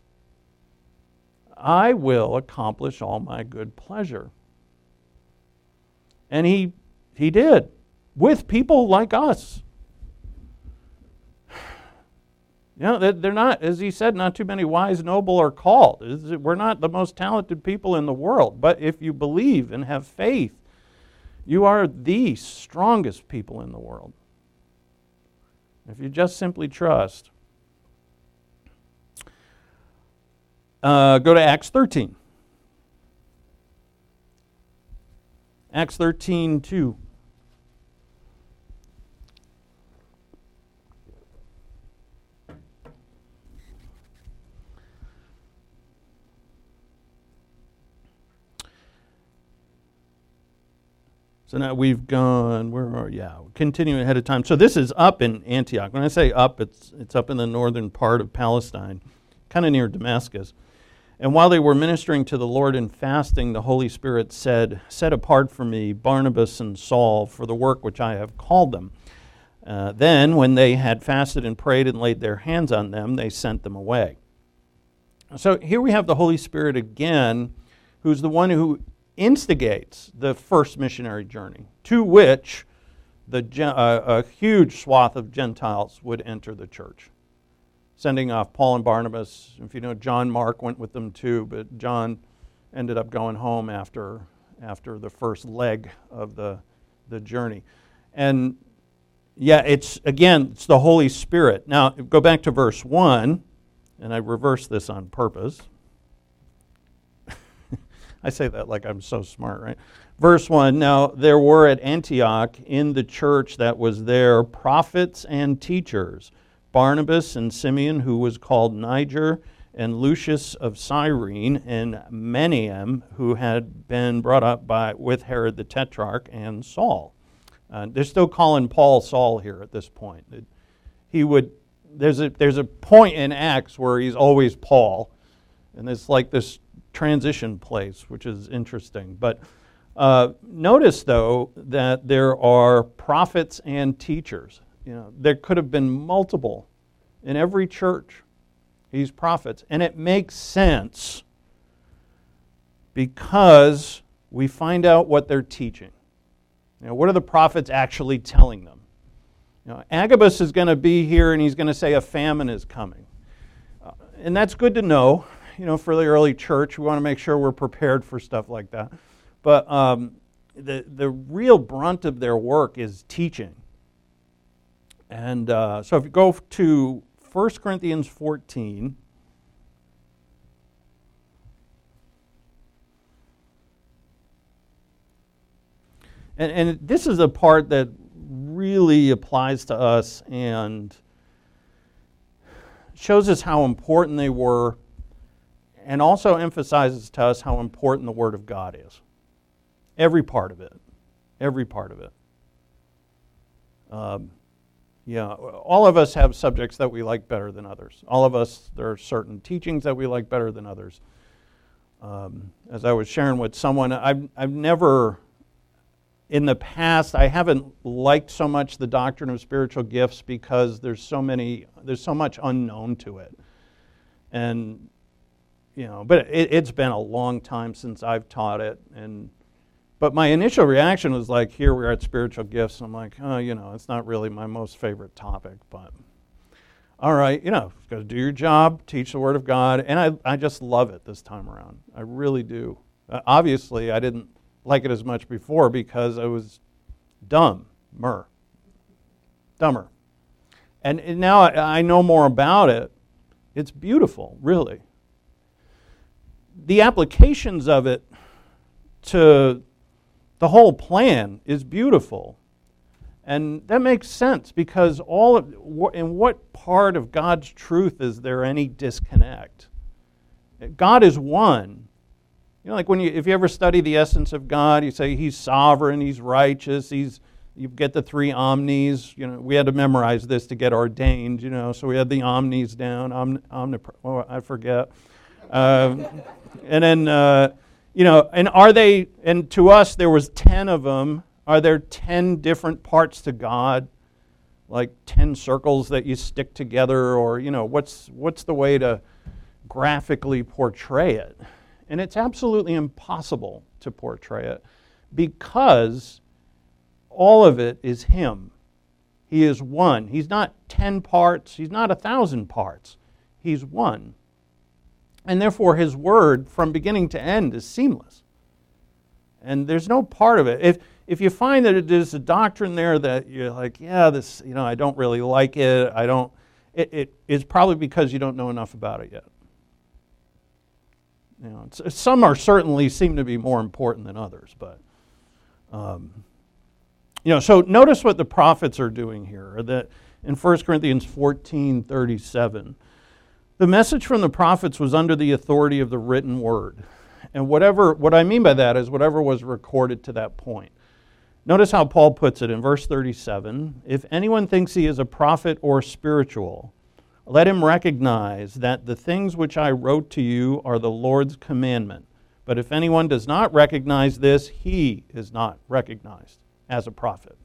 I will accomplish all my good pleasure. And he did, with people like us. They're not, as he said, not too many wise, noble, or called. We're not the most talented people in the world, but if you believe and have faith, you are the strongest people in the world. If you just simply trust. Go to Acts 13. Acts 13:2. So now we've gone, continuing ahead of time. So this is up in Antioch. When I say up, it's up in the northern part of Palestine, kind of near Damascus. And while they were ministering to the Lord and fasting, the Holy Spirit said, "Set apart for me Barnabas and Saul for the work which I have called them." Then, when they had fasted and prayed and laid their hands on them, they sent them away. So here we have the Holy Spirit again, who's the one who instigates the first missionary journey, to which a huge swath of Gentiles would enter the church, sending off Paul and Barnabas. If you know, John Mark went with them too, but John ended up going home after the first leg of the journey. And it's the Holy Spirit. Now, go back to verse 1, and I reversed this on purpose. I say that like I'm so smart, right? Verse 1, now there were at Antioch in the church that was there prophets and teachers, Barnabas and Simeon, who was called Niger, and Lucius of Cyrene, and Manaen, who had been brought up with Herod the Tetrarch, and Saul. They're still calling Paul Saul here at this point. There's a point in Acts where he's always Paul, and it's like this transition place, which is interesting. But notice, though, that there are prophets and teachers. There could have been multiple in every church. These prophets, and it makes sense because we find out what they're teaching. What are the prophets actually telling them? Agabus is going to be here, and he's going to say a famine is coming, and that's good to know. For the early church, we want to make sure we're prepared for stuff like that. But the real brunt of their work is teaching. And so if you go to 1 Corinthians 14, and this is a part that really applies to us and shows us how important they were, and also emphasizes to us how important the Word of God is. Every part of it. Every part of it. All of us have subjects that we like better than others. All of us, there are certain teachings that we like better than others. As I was sharing with someone, I've never, in the past, I haven't liked so much the doctrine of spiritual gifts because there's so much unknown to it. And but it's been a long time since I've taught it, but my initial reaction was like, here we are at spiritual gifts. I'm like, it's not really my most favorite topic, but all right, got to do your job, teach the Word of God, and I just love it this time around. I really do. Obviously, I didn't like it as much before because I was dumber. And now I know more about it. It's beautiful, really. The applications of it to the whole plan is beautiful. And that makes sense because in what part of God's truth is there any disconnect? God is one. Like if you ever study the essence of God, you say He's sovereign, He's righteous, you get the three omnis. We had to memorize this to get ordained. So we had the omnis down. I forget. And then, and are they? And to us, there was 10 of them. Are there 10 different parts to God, like 10 circles that you stick together, or what's the way to graphically portray it? And it's absolutely impossible to portray it because all of it is Him. He is one. He's not 10 parts. He's not 1,000 parts. He's one. And therefore, His Word, from beginning to end, is seamless. And there's no part of it. if you find that it is a doctrine there that you're like, yeah, this, I don't really like it, it's probably because you don't know enough about it yet. Some are certainly seem to be more important than others, but so notice what the prophets are doing here. That in 1 Corinthians 14:37, the message from the prophets was under the authority of the written word, and what I mean by that is whatever was recorded to that point. Notice how Paul puts it in verse 37. If anyone thinks he is a prophet or spiritual, let him recognize that the things which I wrote to you are the Lord's commandment. But if anyone does not recognize this, he is not recognized as a prophet.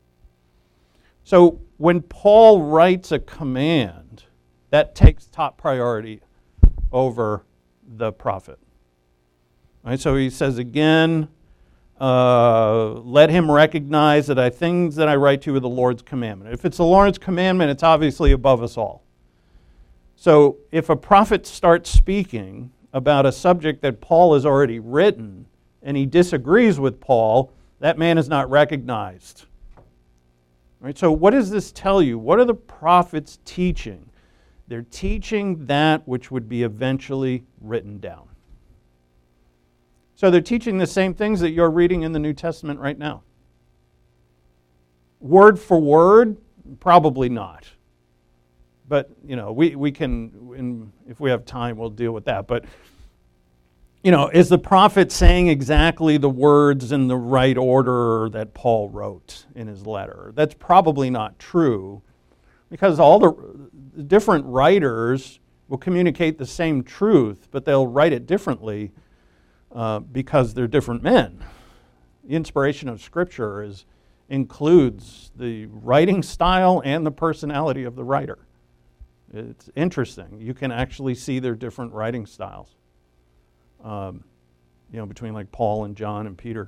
So when Paul writes a command, that takes top priority over the prophet. Right, so he says again, let him recognize that the things that I write to you are the Lord's commandment. If it's the Lord's commandment, it's obviously above us all. So if a prophet starts speaking about a subject that Paul has already written and he disagrees with Paul, that man is not recognized. Right? So what does this tell you? What are the prophets teaching? They're teaching that which would be eventually written down. So they're teaching the same things that you're reading in the New Testament right now. Word for word? Probably not. But, we can, if we have time, we'll deal with that. But, is the prophet saying exactly the words in the right order that Paul wrote in his letter? That's probably not true, because all the different writers will communicate the same truth, but they'll write it differently because they're different men. The inspiration of Scripture includes the writing style and the personality of the writer. It's interesting. You can actually see their different writing styles, between like Paul and John and Peter.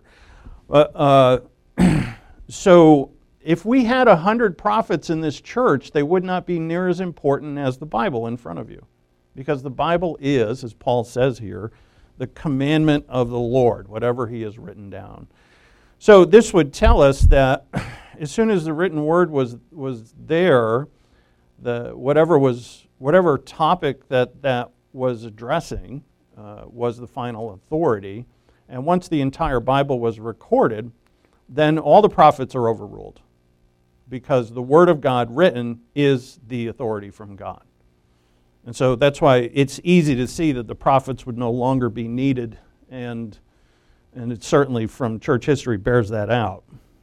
So if we had 100 prophets in this church, they would not be near as important as the Bible in front of you. Because the Bible is, as Paul says here, the commandment of the Lord, whatever he has written down. So this would tell us that as soon as the written word was there, whatever topic that was addressing was the final authority. And once the entire Bible was recorded, then all the prophets are overruled, because the Word of God written is the authority from God. And so that's why it's easy to see that the prophets would no longer be needed, and it certainly from church history bears that out.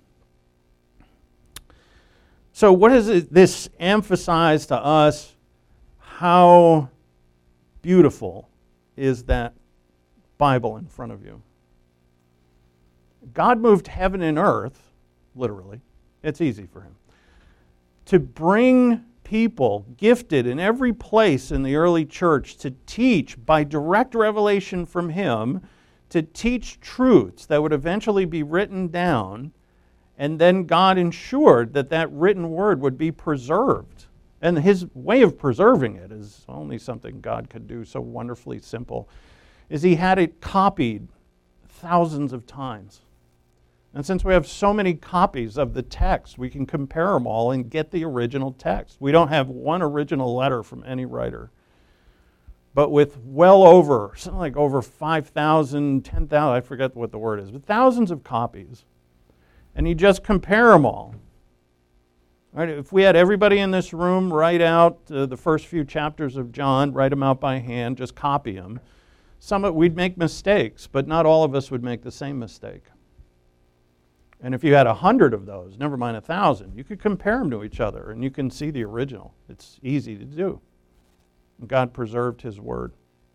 So what does this emphasize to us? How beautiful is that Bible in front of you? God moved heaven and earth, literally, it's easy for him, to bring people gifted in every place in the early church to teach by direct revelation from him, to teach truths that would eventually be written down, and then God ensured that written word would be preserved. And his way of preserving it is only something God could do so wonderfully simple, is he had it copied thousands of times. And since we have so many copies of the text, we can compare them all and get the original text. We don't have one original letter from any writer. But with something like over 5,000, 10,000, I forget what the word is, but thousands of copies. And you just compare them all. Right? If we had everybody in this room write out the first few chapters of John, write them out by hand, just copy them, we'd make mistakes, but not all of us would make the same mistake. And if you had 100 of those, never mind 1,000, you could compare them to each other and you can see the original. It's easy to do. And God preserved his word.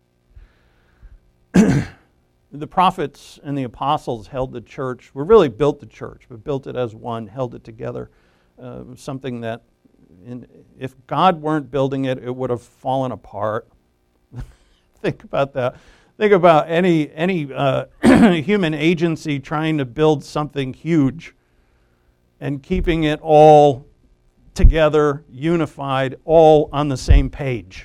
The prophets and the apostles held the church, really built the church, but built it as one, held it together. Something that, if God weren't building it, it would have fallen apart. Think about that. Think about any human agency trying to build something huge and keeping it all together, unified, all on the same page.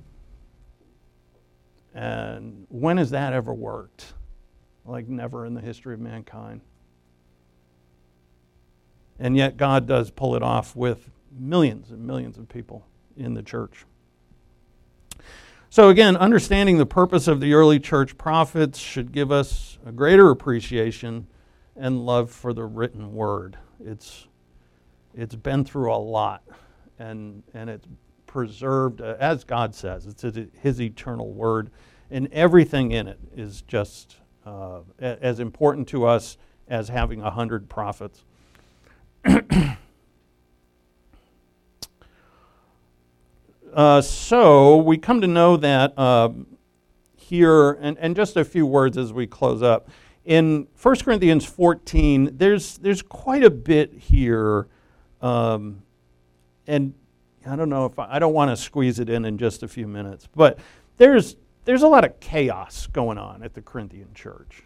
And when has that ever worked? Like never in the history of mankind. And yet God does pull it off with millions and millions of people in the church. So again, understanding the purpose of the early church prophets should give us a greater appreciation and love for the written word. It's been through a lot, and it's preserved, as God says. It's His eternal word, and everything in it is just as important to us as having 100 prophets. So we come to know that here, and just a few words as we close up. In 1 Corinthians 14, there's quite a bit here, and I don't know if I don't want to squeeze it in just a few minutes, but there's a lot of chaos going on at the Corinthian church.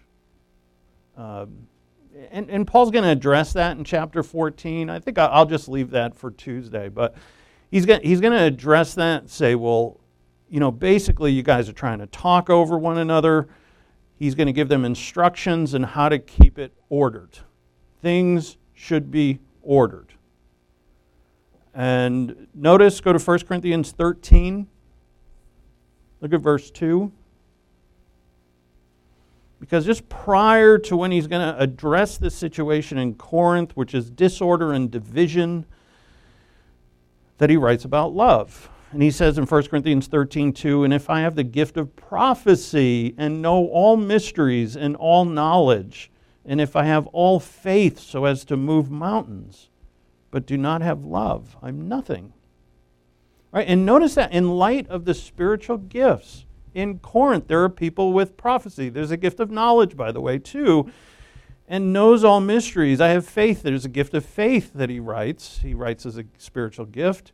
And Paul's going to address that in chapter 14. I think I'll just leave that for Tuesday, but he's going to address that and say, well, basically you guys are trying to talk over one another. He's going to give them instructions on how to keep it ordered. Things should be ordered. And notice, go to 1 Corinthians 13. Look at verse 2. Because just prior to when he's going to address the situation in Corinth, which is disorder and division, that he writes about love. And he says in 1 Corinthians 13:2, and if I have the gift of prophecy and know all mysteries and all knowledge, and if I have all faith so as to move mountains, but do not have love, I'm nothing. Right? And notice that in light of the spiritual gifts, in Corinth there are people with prophecy. There's a gift of knowledge, by the way, too, and knows all mysteries. I have faith. There's a gift of faith that he writes. He writes as a spiritual gift.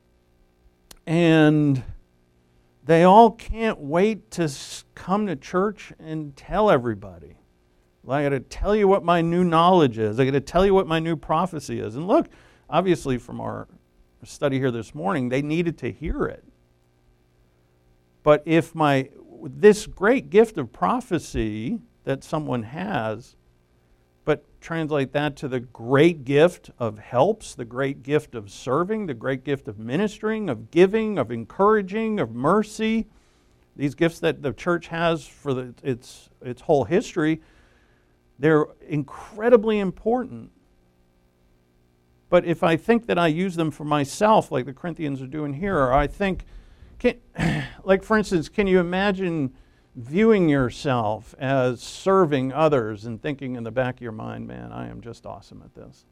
And they all can't wait to come to church and tell everybody. I got to tell you what my new knowledge is. I got to tell you what my new prophecy is. And look, obviously from our study here this morning, they needed to hear it. But if this great gift of prophecy that someone has, but translate that to the great gift of helps, the great gift of serving, the great gift of ministering, of giving, of encouraging, of mercy, these gifts that the church has for its whole history, they're incredibly important. But if I think that I use them for myself, like the Corinthians are doing here, or I think, like for instance, can you imagine viewing yourself as serving others and thinking in the back of your mind, man, I am just awesome at this.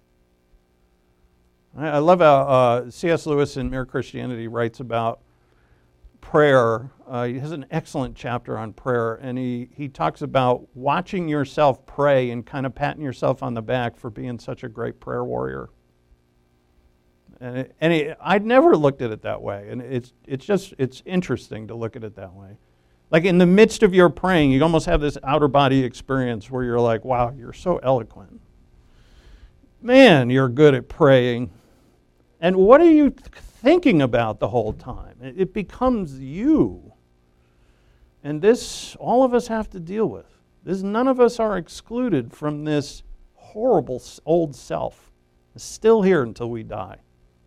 I love how C.S. Lewis in Mere Christianity writes about prayer. He has an excellent chapter on prayer, and he talks about watching yourself pray and kind of patting yourself on the back for being such a great prayer warrior. I'd never looked at it that way, and it's interesting to look at it that way. Like in the midst of your praying, you almost have this outer body experience where you're like, wow, you're so eloquent. Man, you're good at praying. And what are you thinking about the whole time? It becomes you. And this, all of us have to deal with. None of us are excluded from this horrible old self. It's still here until we die.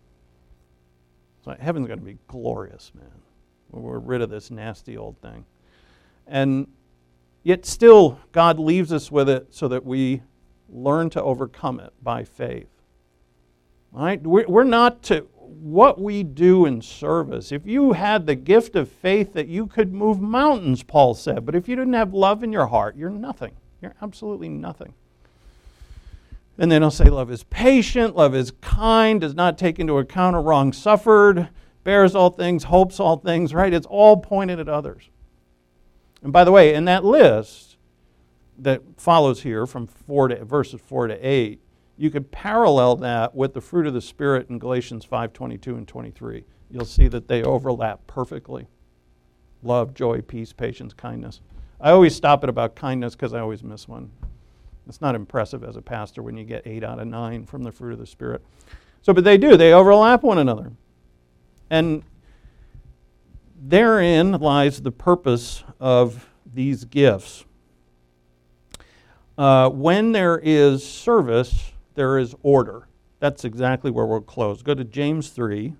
So heaven's going to be glorious, man. We're rid of this nasty old thing. And yet still, God leaves us with it so that we learn to overcome it by faith. All right? We're not to what we do in service. If you had the gift of faith that you could move mountains, Paul said, but if you didn't have love in your heart, you're nothing. You're absolutely nothing. And then I'll say love is patient, love is kind, does not take into account a wrong suffered, bears all things, hopes all things, right? It's all pointed at others. And by the way, in that list that follows here from verses 4 to 8, you could parallel that with the fruit of the Spirit in Galatians 5:22 and 23. You'll see that they overlap perfectly. Love, joy, peace, patience, kindness. I always stop at about kindness because I always miss one. It's not impressive as a pastor when you get 8 out of 9 from the fruit of the Spirit. But they do. They overlap one another. And therein lies the purpose of these gifts. When there is service, there is order. That's exactly where we'll close. Go to James 3.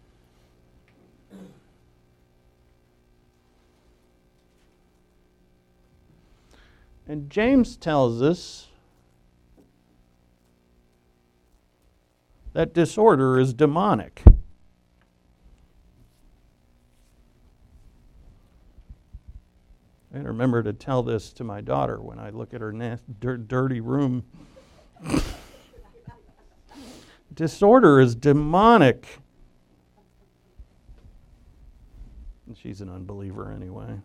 And James tells us that disorder is demonic. I remember to tell this to my daughter when I look at her dirty room. Disorder is demonic. And she's an unbeliever anyway.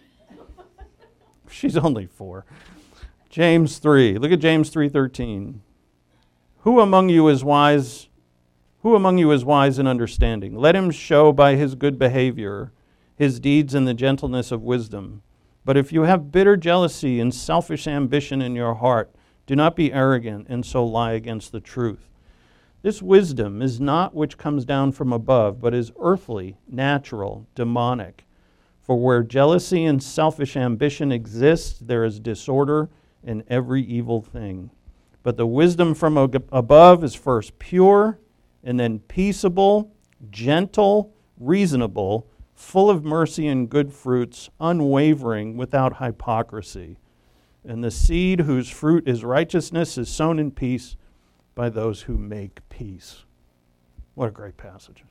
She's only 4. James 3. Look at James 3:13. Who among you is wise? Who among you is wise and understanding? Let him show by his good behavior his deeds in the gentleness of wisdom. But if you have bitter jealousy and selfish ambition in your heart, do not be arrogant and so lie against the truth. This wisdom is not which comes down from above, but is earthly, natural, demonic. For where jealousy and selfish ambition exist, there is disorder in every evil thing. But the wisdom from above is first pure, and then peaceable, gentle, reasonable, full of mercy and good fruits, unwavering, without hypocrisy. And the seed whose fruit is righteousness is sown in peace by those who make peace. What a great passage.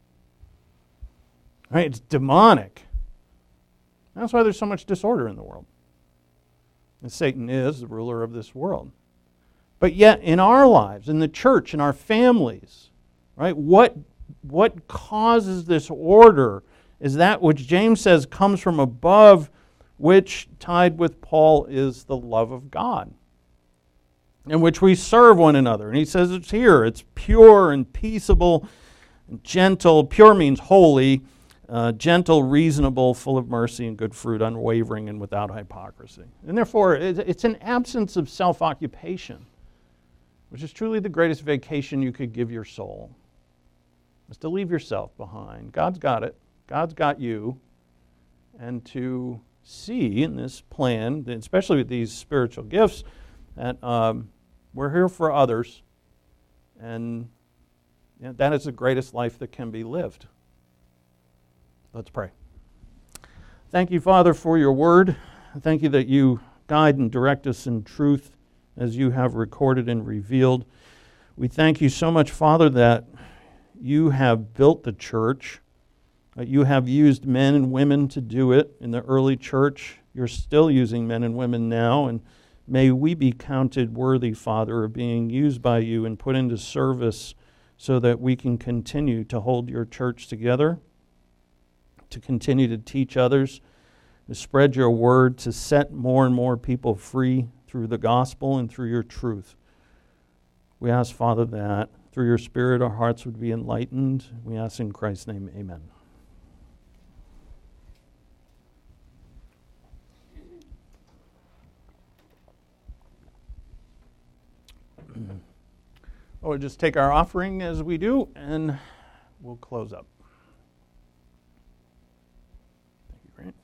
Right? It's demonic. That's why there's so much disorder in the world. And Satan is the ruler of this world. But yet in our lives, in the church, in our families, right, what causes this order is that which James says comes from above, which, tied with Paul, is the love of God, in which we serve one another. And he says it's here. It's pure and peaceable and gentle. Pure means holy. Gentle, reasonable, full of mercy and good fruit, unwavering and without hypocrisy. And therefore, it's an absence of self-occupation, which is truly the greatest vacation you could give your soul, is to leave yourself behind. God's got it. God's got you. And to see in this plan, especially with these spiritual gifts, that we're here for others. And that is the greatest life that can be lived. Let's pray. Thank you, Father, for your word. Thank you that you guide and direct us in truth as you have recorded and revealed. We thank you so much, Father, that you have built the church. You have used men and women to do it in the early church. You're still using men and women now, and may we be counted worthy, Father, of being used by you and put into service so that we can continue to hold your church together, to continue to teach others, to spread your word, to set more and more people free through the gospel and through your truth. We ask, Father, that through your Spirit our hearts would be enlightened. We ask in Christ's name, amen. We'll just take our offering as we do, and we'll close up. Thank you, Grant.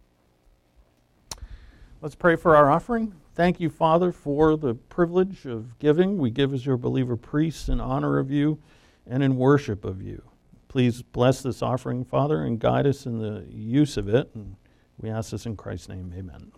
Let's pray for our offering. Thank you, Father, for the privilege of giving. We give as your believer priests in honor of you and in worship of you. Please bless this offering, Father, and guide us in the use of it. And we ask this in Christ's name, amen.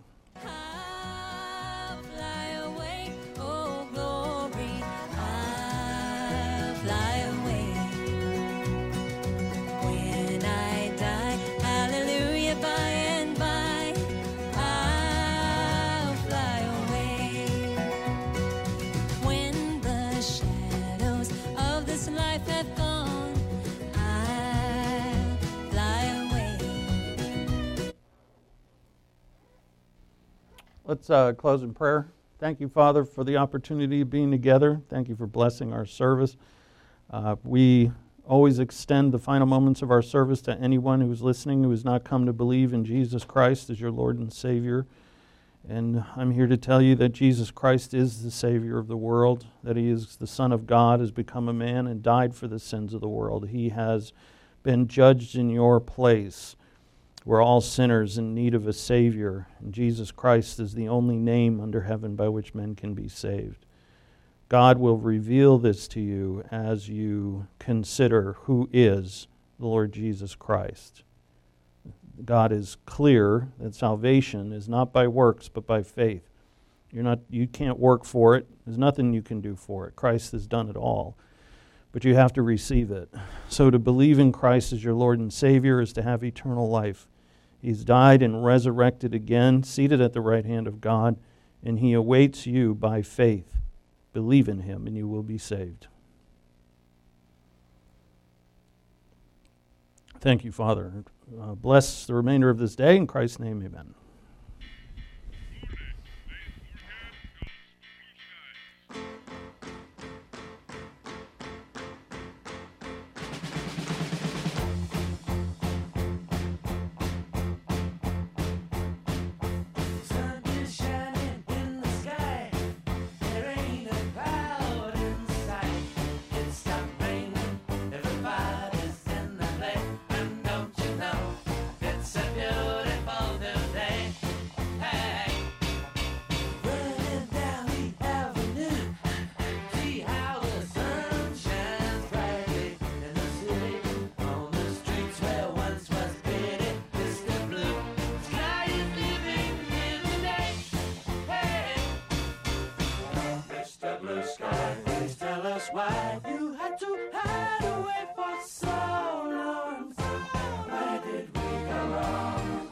Let's close in prayer. Thank you, Father, for the opportunity of being together. Thank you for blessing our service. We always extend the final moments of our service to anyone who is listening who has not come to believe in Jesus Christ as your Lord and Savior. And I'm here to tell you that Jesus Christ is the Savior of the world, that He is the Son of God, has become a man and died for the sins of the world. He has been judged in your place. We're all sinners in need of a Savior, and Jesus Christ is the only name under heaven by which men can be saved. God will reveal this to you as you consider who is the Lord Jesus Christ. God is clear that salvation is not by works but by faith. You can't work for it. There's nothing you can do for it. Christ has done it all. But you have to receive it. So to believe in Christ as your Lord and Savior is to have eternal life. He's died and resurrected again, seated at the right hand of God, and He awaits you by faith. Believe in Him and you will be saved. Thank you, Father. Bless the remainder of this day. In Christ's name, amen. Why you had to hide away for so long? Where did we go wrong?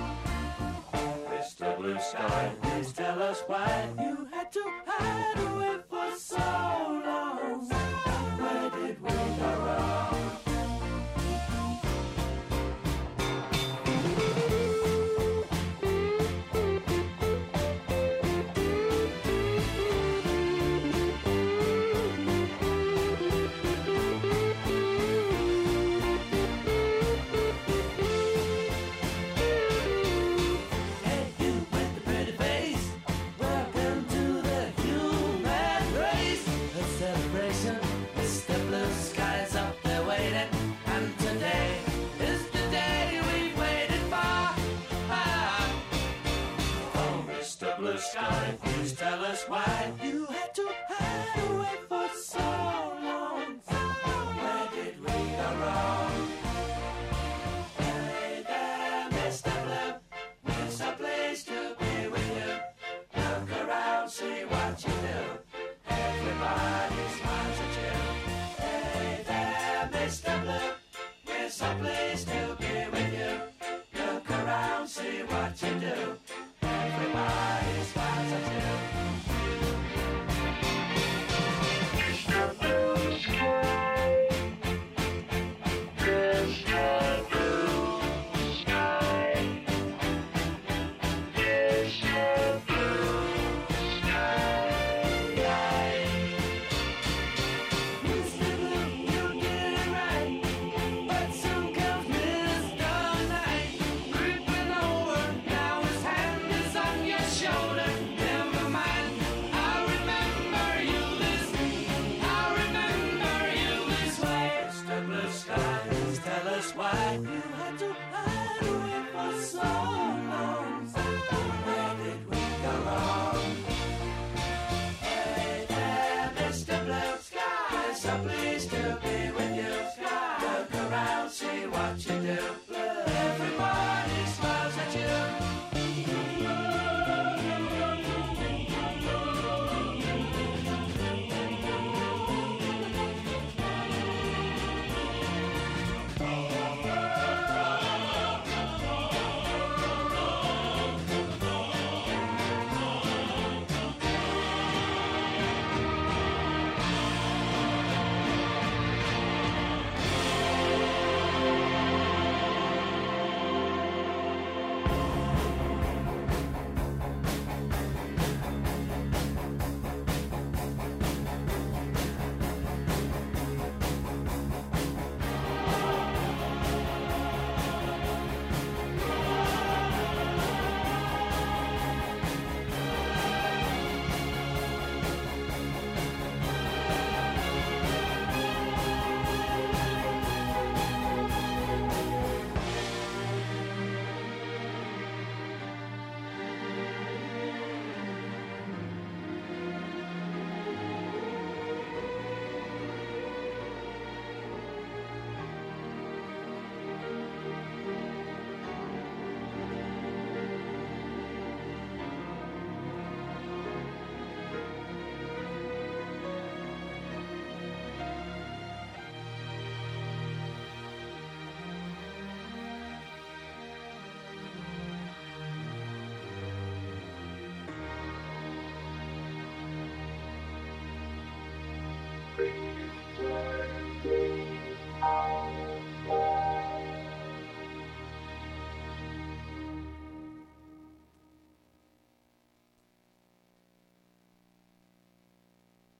Mr. Blue Sky, please tell us why you had to hide away for so long. Where did we go wrong? Sky, please tell us why you had to hide away for so long. Where did we go wrong? Hey there, Mr. Blue, it's a place to be with you. Look around, see what you do. Everybody smiles at you. Hey there, Mr. Blue, it's a place to